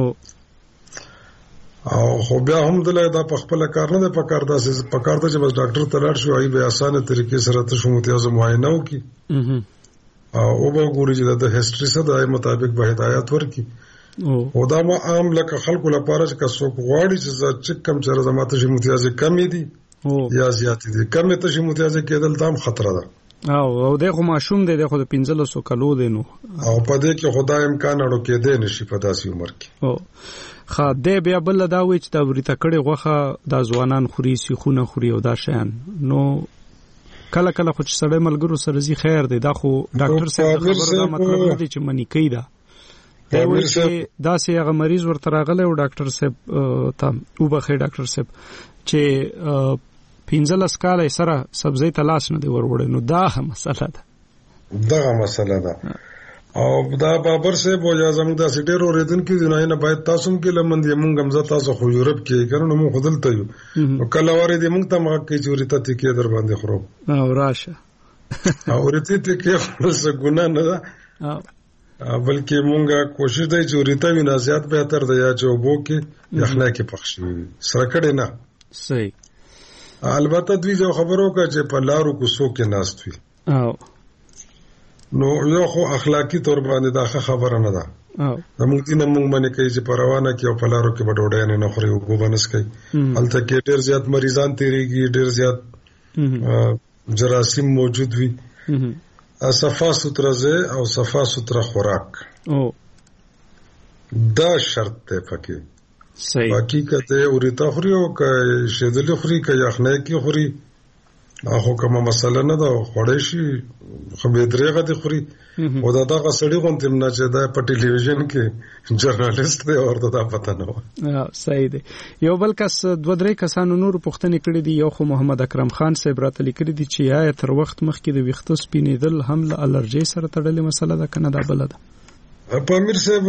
E: او خو بیا هم دلته دا په خپل کار نه په کار داسې په کار ته چې بس ډاکټر ته لاړ شو ای به اسانه طریقې سره ته شو متیاز معاینه وکي او به ګوري چې د هیستوري سره د مطابق به هدایت ورکي او دا ما عام لکه خلکو لپاره چې څوک غواړي چې کم چیرې زماته شي متیاز کمی دي یا زیات دي کم ته شي متیاز کېدل تام خطر ده او دغه ماشوم دی د خو د 1500 کلو دی نو او په دې کې خدای امکان اړو کې دی نشي په داسې عمر کې او خاده بیا بل دا وی چې دا ورته کړي غوخه د ځوانان خوري سیخونه خوري او دا شیان نو کله خو چې سړی ملګرو سره زی خیر دی دا خو ډاکټر صاحب خبره دا مطلب نه دی چې منی کوي دا وی چې دا سه هغه مریض ورته راغله او ډاکټر صاحب ته وبخې ډاکټر صاحب چې 15 کال سره سبزی تلاش نه دی وروړي نو دا مسله ده او دا بابر صاحب او اعظم دا سټیرو ریدن کې نه باید تاسو کې لمن دې مونږ هم تاسو خو یورپ کې کړنو مو خدلته یو او کله واره دې مونږ ته ما کې چورته ته کې در باندې خراب او راشه او ورته ته کې څه ګنا نه ده بلکې مونږه کوشش دی چې ورته وینا زیات بهتر دی یا چې وبو کې یخنه کې پخشي سره کړي نه.
B: صحیح.
E: البته دوی جو خبرو کا چې په لارو کوڅو کې ناست وي
B: او
E: نو یو خو اخلاقی تور باندې دا خبره نه ده. موږ دې نه موږ باندې کوي چې پروانه کې او په لارو کې بډوډای نه خوري او وبنس کوي. هلته کې ډېر زیات مریضان تیریږي، ډېر زیات جراثیم موجود وي. صفا سوتره ځای او صفا سوتره خوراک دا شرط دی پکې.
B: صحیح.
E: باقي کته اورita خوري او که شیدل خوري که یخنه کې خوري هغه کومه مسله نه ده، خوړې شي خو به درېغه دي خوري. او دا دغه سړی غونډه نه چې دا په ټلویزیون کې جرنالست دی ورته دا پته نه و.
B: صحیح دی. یو بل کس 2-3 کسانو نور پوښتنه کړې دي. یو خو محمد اکرم خان صاحب راته لیکلي دي چې یا تر وخت مخکې د ویښتو سپینېدل هم له الرجي سره تړلې مسله ده کنه دا بل ده.
E: په امیر صاحب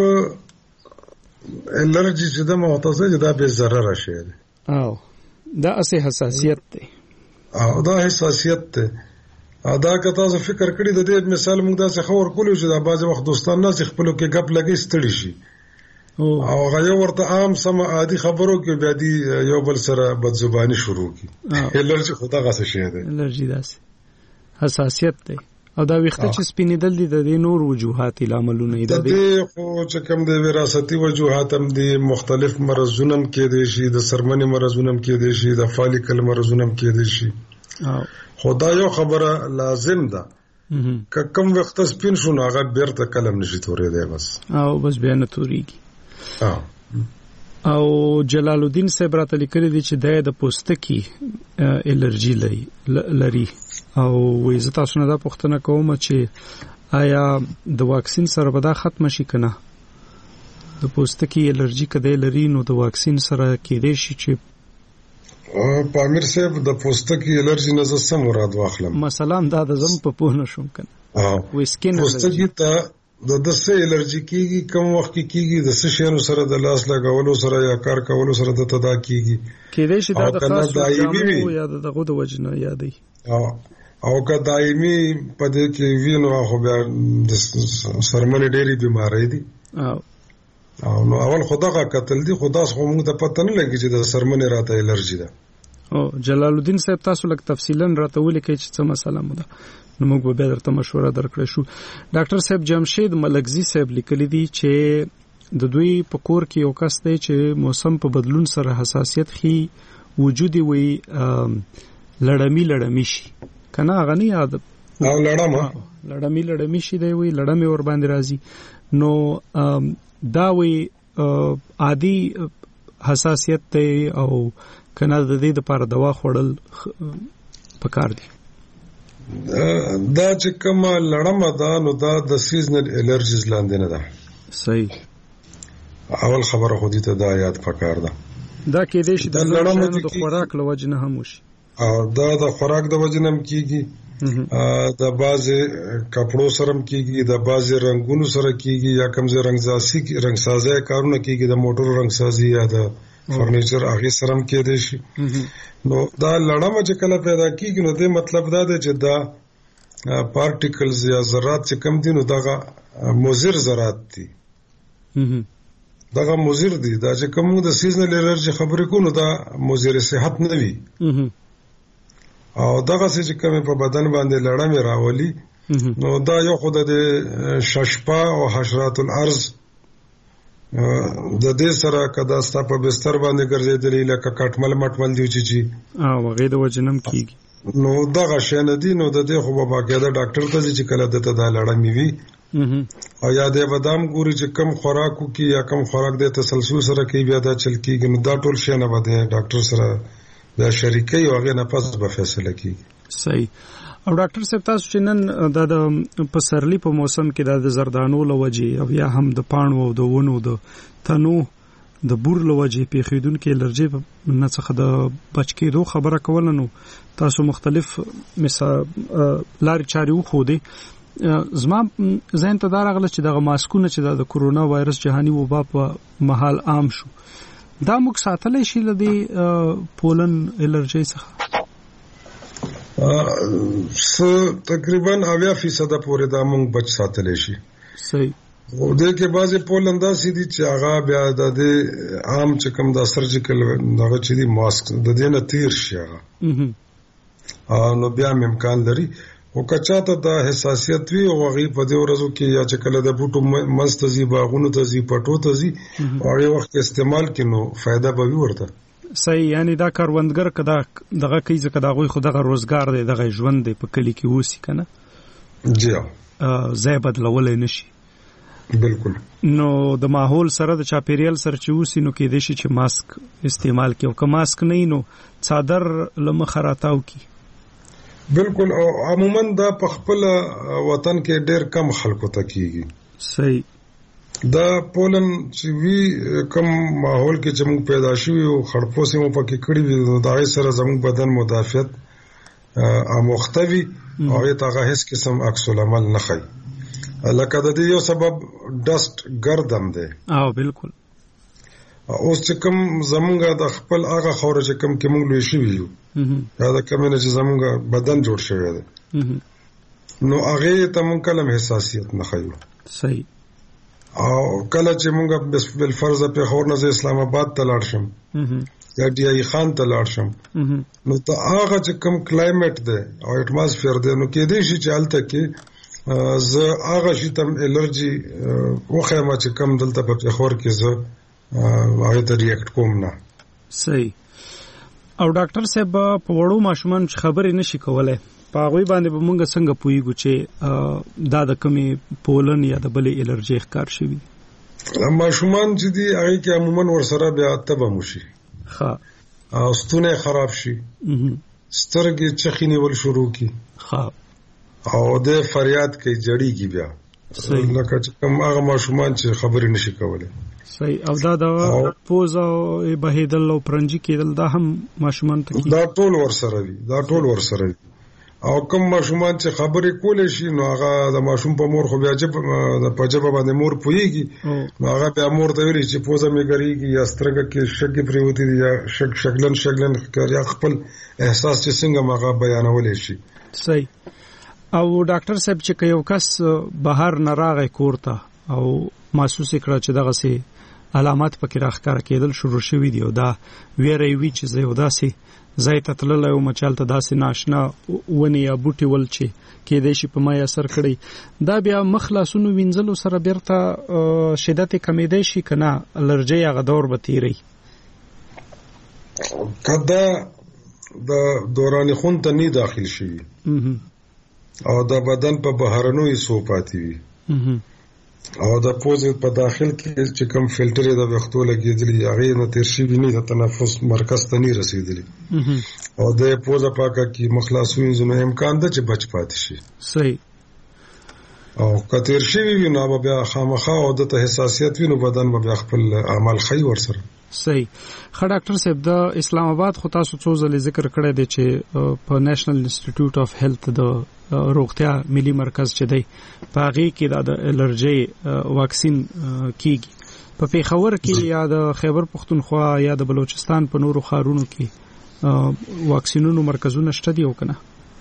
E: الرجي چې د معتزله چې دا به ضرر شي
B: او دا اسه حساسیت دی
E: او دا حساسیت دی. دا که تاسو فکر کړی د دې مثال موږ دا څه خبر کولو چې دا بعض وخت دوستان نه خپلو کې غپ لګي ستړي شي او هغه ورته عام سم عادي خبرو کې بیا دي یو بل سره بدزبانی شروع کی. الرجي خدا غاسه شي دی.
B: الرجي داسه حساسیت دی او دا وخت چې سپینېدل دي د نور وجوهات لاملونه دي. د
E: دې خو چې کوم د وراثتي وجوهات هم دي، مختلف مرزونه کې دي شي، د سرمنې مرزونه کې دي شي، د فالیکل مرزونه کې دي شي. خدا یو خبره لازم ده که کوم وخت سپین شو هغه بیرته کلم نشي تورې دی بس
B: او بس بیان توريږي. او جلال الدین صاحب راته لیکلي دي چې د پوستکي الرجي لري او وې زه تاسو نه دا پوښتنه کوم چې آیا د واکسین سره به دا ختم شي کنه؟ د پوستکي الرجي کده لري نو د واکسین سره کېدې شي چې
E: په امیر صاحب د پوستکي الرجي نه زسم مراد واخلم.
B: مثلا دا د زم په پونه شوم کنه وې سکین
E: پوستکي ته د دسه الرجي کیږي کوم وخت کیږي د سشینو سره د لاس لګولو سره یا کار کولو سره د تدا کیږي
B: کېدې شي دا د خاص جامو یا دغه د وجنه یادې
E: او که دایمي په دې کې وینو خو بیا د سرمنې ډېری بیماری دي او نو اول خدغه قتل دي خدا خو موږ ته پته نه لګي چې د سرمنې راته الرجي ده.
B: او جلال الدین صاحب تاسو لک تفصیلا راته ولیکئ چې څه مسله مو ده نو موږ به درته مشوره درکړو شو. ډاکټر صاحب جمشید ملکزی صاحب لیکلي دي چې د دوی په کور کې یو کس دی چې موسم په بدلون سره حساسیت خي وجودي وي لړمی شي کنه غنی یاد
E: او
B: لړمی شي دی وي لړمی ور باندې راځي نو دا وي عادي حساسیت ته او کنه د دې لپاره دوا خوړل پکار دي.
E: دا چې کوم لړمه ده نو دا د سیزنل الرجیز لاندې نه ده.
B: صحیح.
E: اول خبره خو دې ته دا یاد پکار ده.
B: دا کې دې شي د لړمه د خوراک لوجنه هم وشي
E: او دا د خوراک د وجنه هم کیږي، د بازه کپړو سره هم کیږي، د بازه رنگونو سره کیږي یا کمزې رنگسازي کارونه کیږي، د موټر رنگسازي یا د فرنیچر هغه سره هم کېدې شي. نو دا لړمه چې کله پیدا کیږي نو دې مطلب دا دی چې دا پارټیکلز یا ذرات چې کم دي نو دغه مضر ذرات دي. دغه مضر دي دا چې کوم د سیزنل الرجی خبرې کوو دا مضر صحت نه وي او دغه چې کوم په بدن باندې لړمه راولي نو دا یو خود د ششپا او حشرات الارض د دې سره کدا ستا په بستر باندې ګرځېدلې لکه کټمل مټمل دی چې
B: او هغه د وجنم کیږي
E: نو دغه شنه دي نو د دې خو به باقاعده ډاکټر ته چې کله دته دا لړمې وي او یا د بادام ګوري چې کم خوراکو کې یا کم خوراک د تسلسل سره کې بیا دا چل کیږي نو دا ټول شنه بده ډاکټر سره دا شریکي او هغه نه پس به فیصله کیږي.
B: صحیح. او ډاکټر صاحب تاسو چې نن د پسرلی په موسم کې د زردانو لوجي او یا هم د پاڼو او د ونو د تنو د بور لوجي په خیدون کې الرجی نه څخه د بچ کېدو خبره کول نو تاسو مختلف لارې چارې خو دي زما ذهن ته دا راغله چې دغه ماسکونه چې د کورونا وایرس جهاني وبا په محل عام شو دا موږ ساتلای شي لدی پولن الرجی څخه
E: تقریبا 80% پورې دا موږ بچ ساتلای شي.
B: صحیح.
E: او د کې بعضې پولندا سي دي چې هغه بیا د عام چې کوم د سرجیکل دغه چې دی ماسک د دې نه تیر شي هغه نو بیا امکان لري او کچاته د حساسیت وی او غي په دې ورځو کې یا چې کله د بوټو مستزي باغونو ته زی پټو ته زی او هغه وخت استعمال کینو فائدہ به ورته
B: صحیح. یعنی دا کاروندګر کدا دغه کیسه کدا غوي خو دغه روزګار دی دغه ژوند دی په کلی کې وسی کنه
E: جی
B: زای بدلول نشي
E: بالکل.
B: نو د ماحول سره د چاپیریال سره چې وسی نو کې د شي چې ماسک استعمال کیو که ماسک نه نو څادر لمخ راتاو کی
E: بالکل. او عموما دا په خپل وطن کې ډېر کم خلکو ته کیږي.
B: صحیح.
E: دا پولن چې وی کم ماحول کې چې موږ پیدا شوی او خړپو سه مو پکې کړی وي نو دا سره زموږ بدن مدافعت مختوي او هغه هیڅ قسم عکس العمل نه خي. لکه د دې یو سبب ډست ګردم دی.
B: بالکل.
E: اوس چې کوم زمونږ د خپل هغه خوره چې کوم کې موږ لوي شو یو دا د کومه چې زمونږ بدن جوړ شوی دی نو هغه ته موږ کلم حساسیت نه خایو.
B: صحیح.
E: او کله چې موږ بل فرض په خور نه اسلام آباد ته لاړ شم یا ډی ای خان ته لاړ شم نو ته هغه چې کوم کلایمټ دی او اټماسفیر دی نو کې دې شي چې الته کې زه هغه شي تم الرجی وخه چې کوم دلته په خور کې زه هغه ته ریاکټ کوم نه.
B: صحیح. او ډاکټر صاحب په وړو ماشومان خبرې نشي کولای په هغه باندې به مونږ څنګه پویګو چې دا د کمی پولن یا د بلې الرجی ښکار شي.
E: ماشومان چې دی هغه کې عموما ورسره بیا تبه موشي
B: ښه
E: او ستونه خراب شي سترګې چخینه ول شروع کی
B: ښه
E: او د فریاد کوي جړیږي بیا لکه چې کوم هغه ماشومان چې خبرې نشي کولای.
B: صحیح. او دا د پوز او بهیدل او پرنجي کېدل دا هم ماشومان ته
E: دا ټول ورسره وي او کوم ماشومان چې خبرې کولې شي نو هغه د ماشوم په مور خو بیا چې د پجبه باندې مور پويږي نو هغه بیا مور ته ویلي چې پوزه مې ګریږي یا سترګه کې شګې پریوتی دي یا شکلن یا خپل احساس چې څنګه هغه بیانولې شي.
B: صحیح. او ډاکټر صاحب چې یو کس بهر نه راغی کورته او محسوس کړ چې دغه سي علامات پکې راخکار کېدل شروع شوې دي او دا ویری وی چې زه وداسي زای ته تلل او مچال ته داسې ناشنا ونی یا بوټي ول چې کې دې شي په ما اثر کړی دا بیا مخلاصونو وینځلو سره بیرته شدت کمې دی شي کنه الرجی هغه دور به تیری
E: کدا د دوران خون ته نه داخل شي او د بدن په بهرنو حصو پاتې وي او د پوزې په داخل کې چې کوم فلټر د وختو لګېدلی هغه نه تیر شي نه د تنفس مرکز ته نه رسیدلی او د پوزه پاکه کې مخلاصوي زنه امکان ده چې بچ پاتې شي.
B: صحیح.
E: او کتیر شي وي نو بیا خامخا او د حساسیت وینو بدن بیا خپل عمل خي ورسره.
B: صحیح. خا ډاکټر صاحب د اسلام آباد خو تاسو څو ځله ذکر کړی دی چې په نېشنل انسټیټیوټ اف هیلث د روغتیا ملي مرکز چې دی پاغي کې د الرجی واکسین کیږي په پیښور کې یا د خیبر پختونخوا یا د بلوچستان په نورو ښارونو کې واکسینونو مرکزونه شته دي او کنه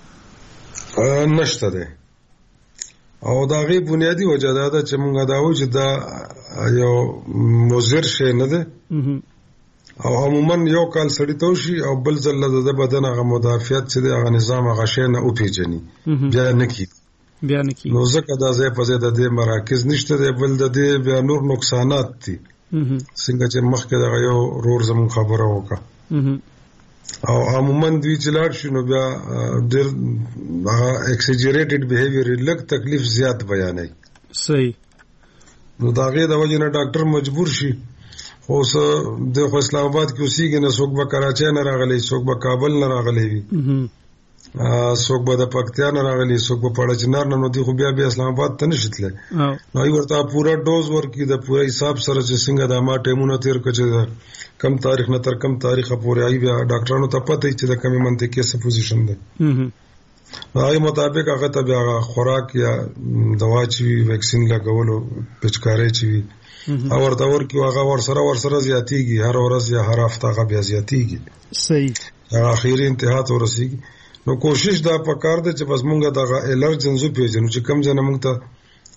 E: نشته دي او دا غي بنیادی وجه ده چې موږ دا و چې دا یو مضر شي نه ده او عموما یو کال سړی توشي او بل ځل د بدن هغه مدافعت چې د نظام هغه شي نه او پیژني بیا نه کی نو ځکه دا ځای په ځای د مراکز نشته دی بل د دې بیا نور نقصانات دي څنګه چې مخکې دا یو رور زمون خبره وکړه او عموما دوی چې لاړ شي نو بیا ډېر اکسجریټډ بیهیویر لږ تکلیف زیات بیانای.
B: صحیح.
E: نو دا غي د وجه نه ډاکټر مجبور شي خو د اسلام آباد کې اوسېږي نه څوک به کراچۍ نه راغلی څوک به کابل نه راغلی وي څوک به د پکتیا نه راغلی څوک به پړچنار نه نو دی خو بیا اسلام آباد ته نشتله نو یو ورته پورا ډوز ورکړي د پوره حساب سره چې څنګه د ما ټیمونه تیر کړي کم تاریخ نه تر کم تاریخ پورې ای بیا ډاکټرانو ته پته چې د کمی منطقي څه پوزیشن ده هغه مطابق هغه ته بیا خوراک یا دوا چې ویکسین لګولو پچکارې چې او ورته ورکو هغه ورسره زیاتیږي هر ورځ یا هر هفته هغه بیا زیاتیږي.
B: صحیح.
E: اخیری انتها ته ورسیږي نو کوشش دا پکار ده چې بس مونږه د الرجنز پیژنو چې کم ځنه مونږ ته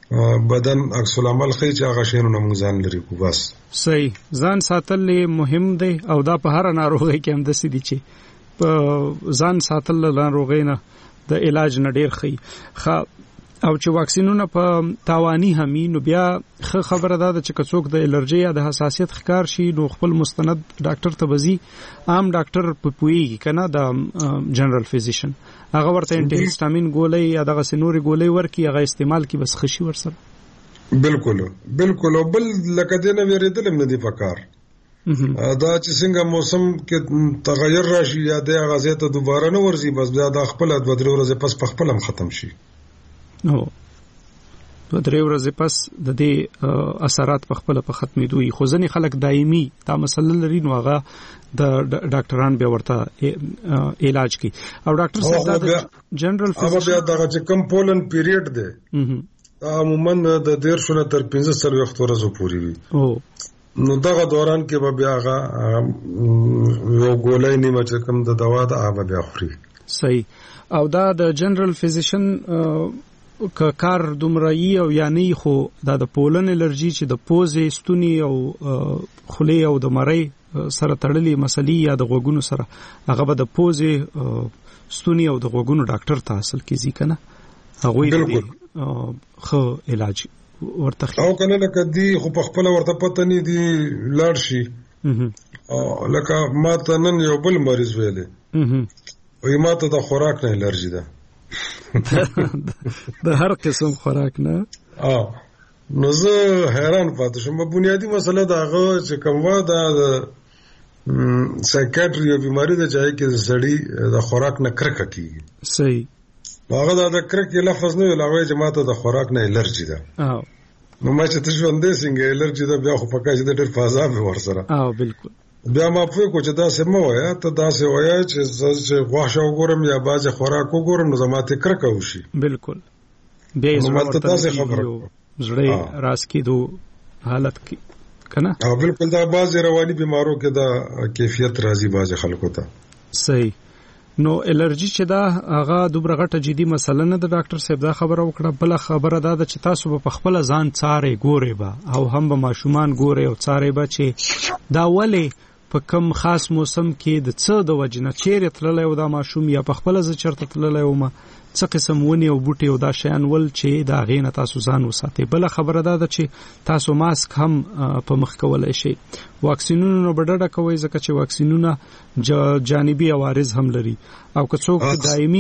E: بدن عکس العمل خي چې هغه شینو نه موږ ځان لري کو بس
B: صحیح ځان ساتل مهم دی او دا په هر ناروغي کې هم د سې دي چې په ځان ساتل ناروغي نه د علاج نه ډیر خي او چې واکسینونه په تاوانی همي نو بیا خبره ده چې کڅوک د الرجی یا د حساسیت ښکار شي نو خپل مستند ډاکټر ته وزي عام ډاکټر په پويږي کنه د جنرال فزیشن هغه ورته انټي هیستامین ګولۍ یا دغه سنوري ګولۍ ورکی هغه استعمال کی بس خشي ورسره
E: بالکل بل لکه دنه ویریدل نه دی پکار دا چې څنګه موسم کې تغیر راشي یا د غازه ته دوباره نه ورزي بس بیا د خپل د ودرو ورځې پس په خپل هم ختم شي
B: نو د درې ورځې پس د دې اثرات په خپل په ختمېدو خو ځنې خلک دایمي دا مسله لري نو هغه د ډاکټران به ورته علاج کوي او ډاکټر صاحب دا جنرال
E: فزیشن هغه دا چې کم پولن پیریډ دی عموما د 13 تر 15 وخت ورځو پوری وي نو دغه دوران کې به بیا هغه یو ګولۍ نیمه چې کم د دوا د هغه بیا خوري
B: صحیح او دا د جنرال فزیشن کار دومرایی او یعنی خو دا د پولن الرجی چې د پوزې ستونی او خولې او د مړی سره تړلې مسلې یا د غوګونو سره هغه به د پوزې ستونی او د غوګونو ډاکټر ته حاصل کیږي کنه هغه خو علاج ورته
E: او کنه لکه دی خو په خپل ورته پته نه دی لاړ شي لکه ماته نن یو بل مریض ویلې وي ماته د خوراک نه الرجی ده
B: د هر قسم خوراک نه
E: نو زه حیران پاتې شوم بنیادی مسله دا هغه چې کومه د سایکیاټری او بیماری د ځای کې سړی د خوراک نه کرکه کیږي
B: صحیح
E: هغه د کرکه لفظ نه ویلوي چې ماته د خوراک نه الرجی ده نو ما چې تاسو باندې څنګه الرجی ده بیا خو پکې چې د ډېر فازا به ورسره
B: بالکل
E: بیا ما په کو چې دا سم وایا ته دا سه وایا چې غواشه وګورم یا باز خوراک وګورم نو زماته کرکه وشي
B: بالکل بیا یې ورته خبره زړه راس کېدو حالت کې کنه
E: بالکل دا باز رواني بیمارو کې دا کیفیت راځي باز خلکو ته
B: صحیح نو الرجی چې دا هغه دوبره غټه جدي مسله نه د ډاکټر صاحب دا خبره وکړه بل خبره دا چې تاسو په خپل ځان څارې ګوري با او هم به ماشومان ګوري او څارې با چې دا ولې په کم خاص موسم کې د څه د وجنه چیرې تللی او دا ماشوم یا په خپل ځ چرته تللی او ما څه قسم ونی او بوټي او دا شیان ول چې دا غینه تاسو ځان وساتئ بل خبره ده چې تاسو ماسک هم په مخ کولای شئ واکسینونو بډډه کوي ځکه چې واکسینونه جانبي عوارض هم لري او که څوک دایمي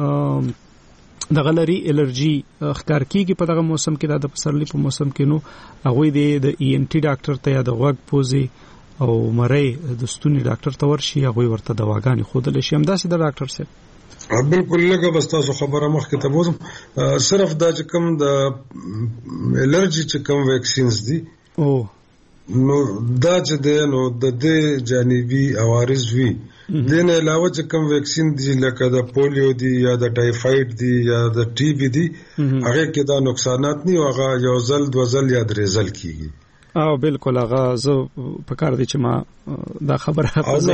B: د غلري الرجی ښکار کیږي په دغه موسم کې د پسرلی په موسم کې نو هغه د ای ان ټي ډاکټر ته یا د غوږ پوزې او مړی د ستوني ډاکټر ته ورشي هغه ورته دواګانې خودل شي هم داسې د ډاکټر صاحب
E: بالکل لکه بس تاسو خبره مخکې ته وځم صرف دا چې کوم د الرجی چې کوم ویکسینز دي نو دا چې دی نو د دې جانبي عوارض وي دین علاوه چې کوم ویکسین دي لکه د پولیو دي یا د ټایفاید دي یا د ټي بي دي هغه کې دا نقصانات نه هغه یو ځل دو ځل یا درې ځل کیږي
B: بالکل هغه زه په کار دي چې ما دا خبره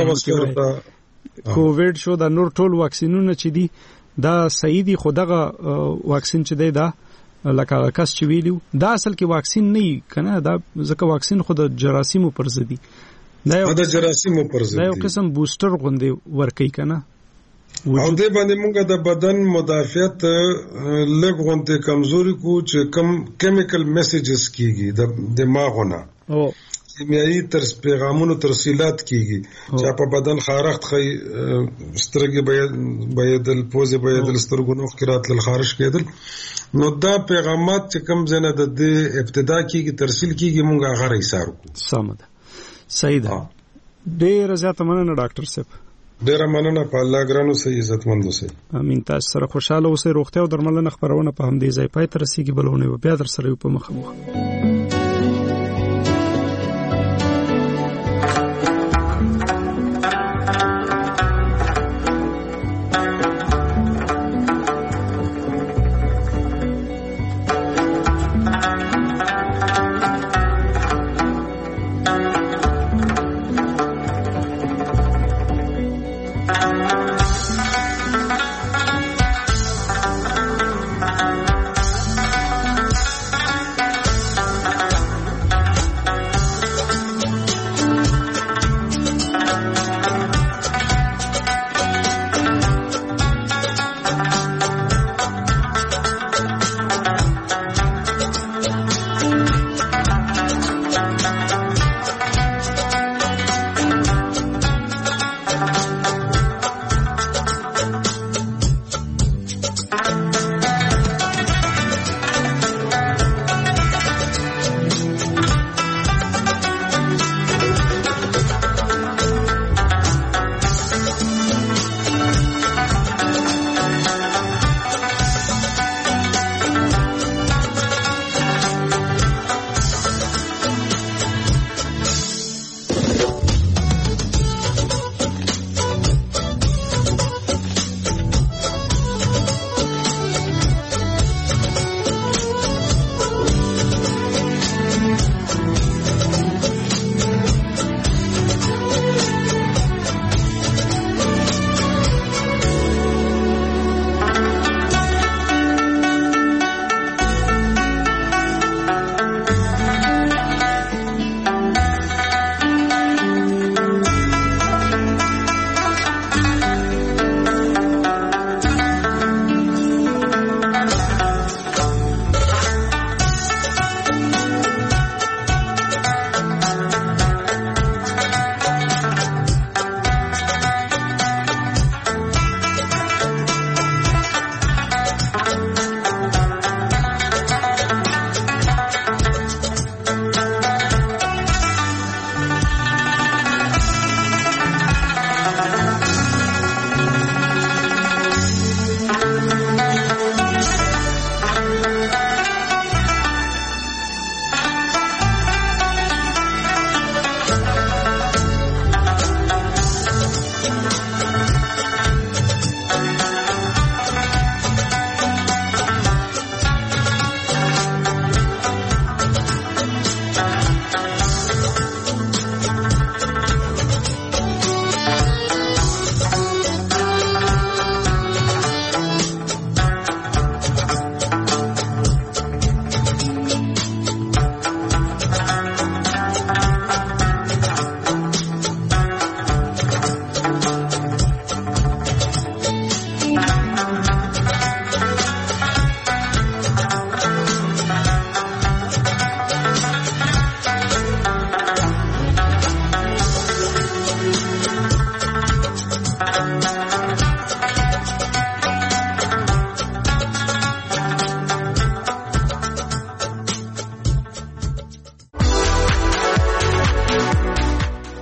B: کووډ شو دا نور ټول واکسینونه چې دي دا صحیح دي خو دغه واکسین چې دی دا لکه کس چې ویلو دا اصل کې واکسین نه کنه دا ځکه واکسین خو د جراثیمو پر ضد دي
E: دا د جراثیمو پر ضد
B: دا یو قسم بوستر غوندي ورکي کنه
E: او دې باندې موږ د بدن مدافعت لږ غونډه کمزوري کو چې کم کیمیکل میسیجز کیږي د دماغونه کیمیاوي پیغامونو ترسیلات کیږي چې په بدن خارښت خي سترګې بيدل پوزه بيدل سترګونو خرات ل خارج کېدل نو دا پیغامات چې کم زنه د ابتدا کیږي ترسیل کیږي مونږه هغه ایثار کو
B: سمده صحیح ده ډیر زیات مننه ډاکټر صاحب
E: ډیر مننه په الله ګرانو سي عزتمند اوسئ
B: امين تاسو سره خوشاله اوسئ روغتیا او درملنه خبرونه په همدې ځای پای تر رسیدي بلونه بیا در سره په مخه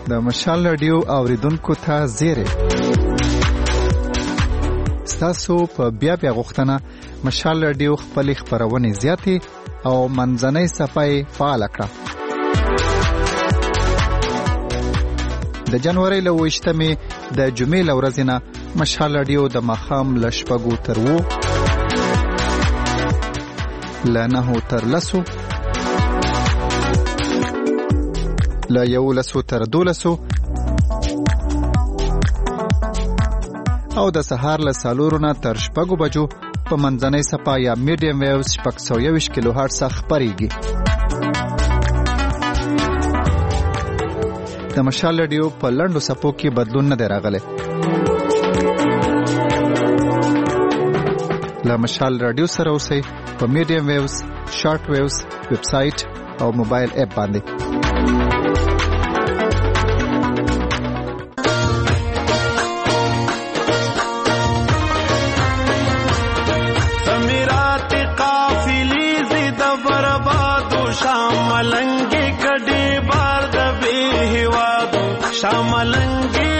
D: د مشال رادیو اوریدونکو ته زیری ستاسو په بیا غوښتنه مشال رادیو خپل خبرونه زیاتې او منځنۍ صفحه فعال کړه. د جنوري له 28مې د جمعې له ورځې نه مشال رادیو د ماښام له 6 تر 9 له 9 تر 10 له 11 تر 12 او د سهار له 4 نه تر 6 بجو په منځنۍ صفحه یا میډیم ویوز 621 کیلو هرتز خبريږي. د مشال رادیو په لنډو صفو کې بدلون نه دی راغلی. له مشال رادیو سره اوسئ په میډیم ویوز، شارټ ویوز، ویب سټ او موبایل اپ باندې.
H: شاملنگی کڑی بار دبی ہوادو شاملنگی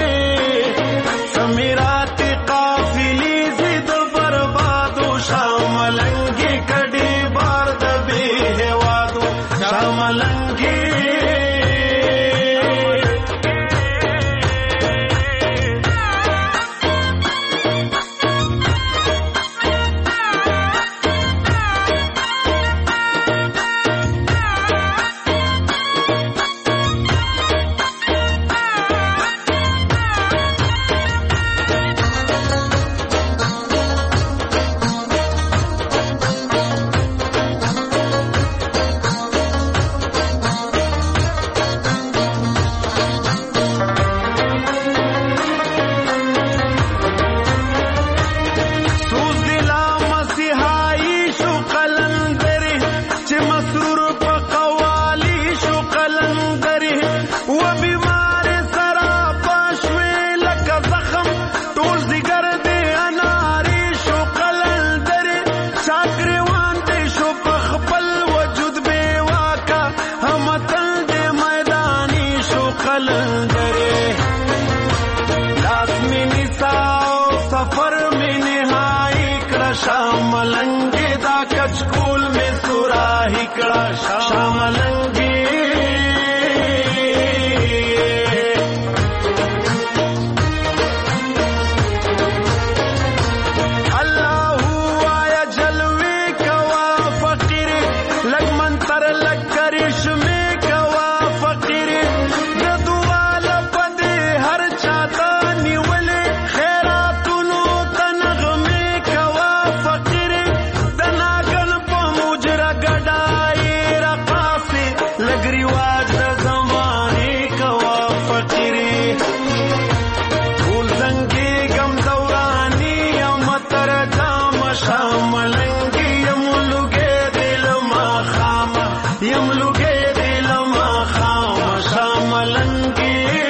H: سمیراتی قافلی زید بربادو شاملنگی کڑی بار دبی ہوادو شاملنگی شاملنگی دا کچکول میں سوراہی کڑا شاملنگی اللہ آیا جلوے کوا فقیر لگ منتر لگ کرش میں کوا فقیر جدوال پدے ہر چاہتا نیولے خیراتونو تنغ میں کوا فقیر دناگل پا مجرہ گڑائی رقاسی لگ رواج زمانی کوا فقیری پھول زنگی گم دورانی امتر جام شاملنگی یملوگے دل ما خام یملوگے دل ما خام شاملنگی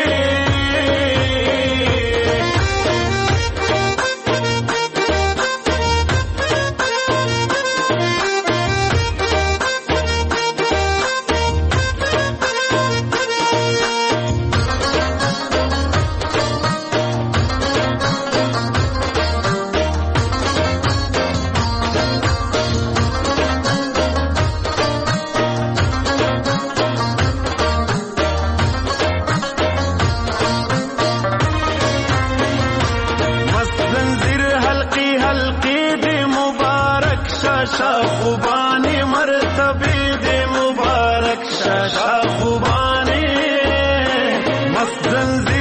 H: خوبانی مرتبی دے مبارک شاشا خوبانی مست زنزیر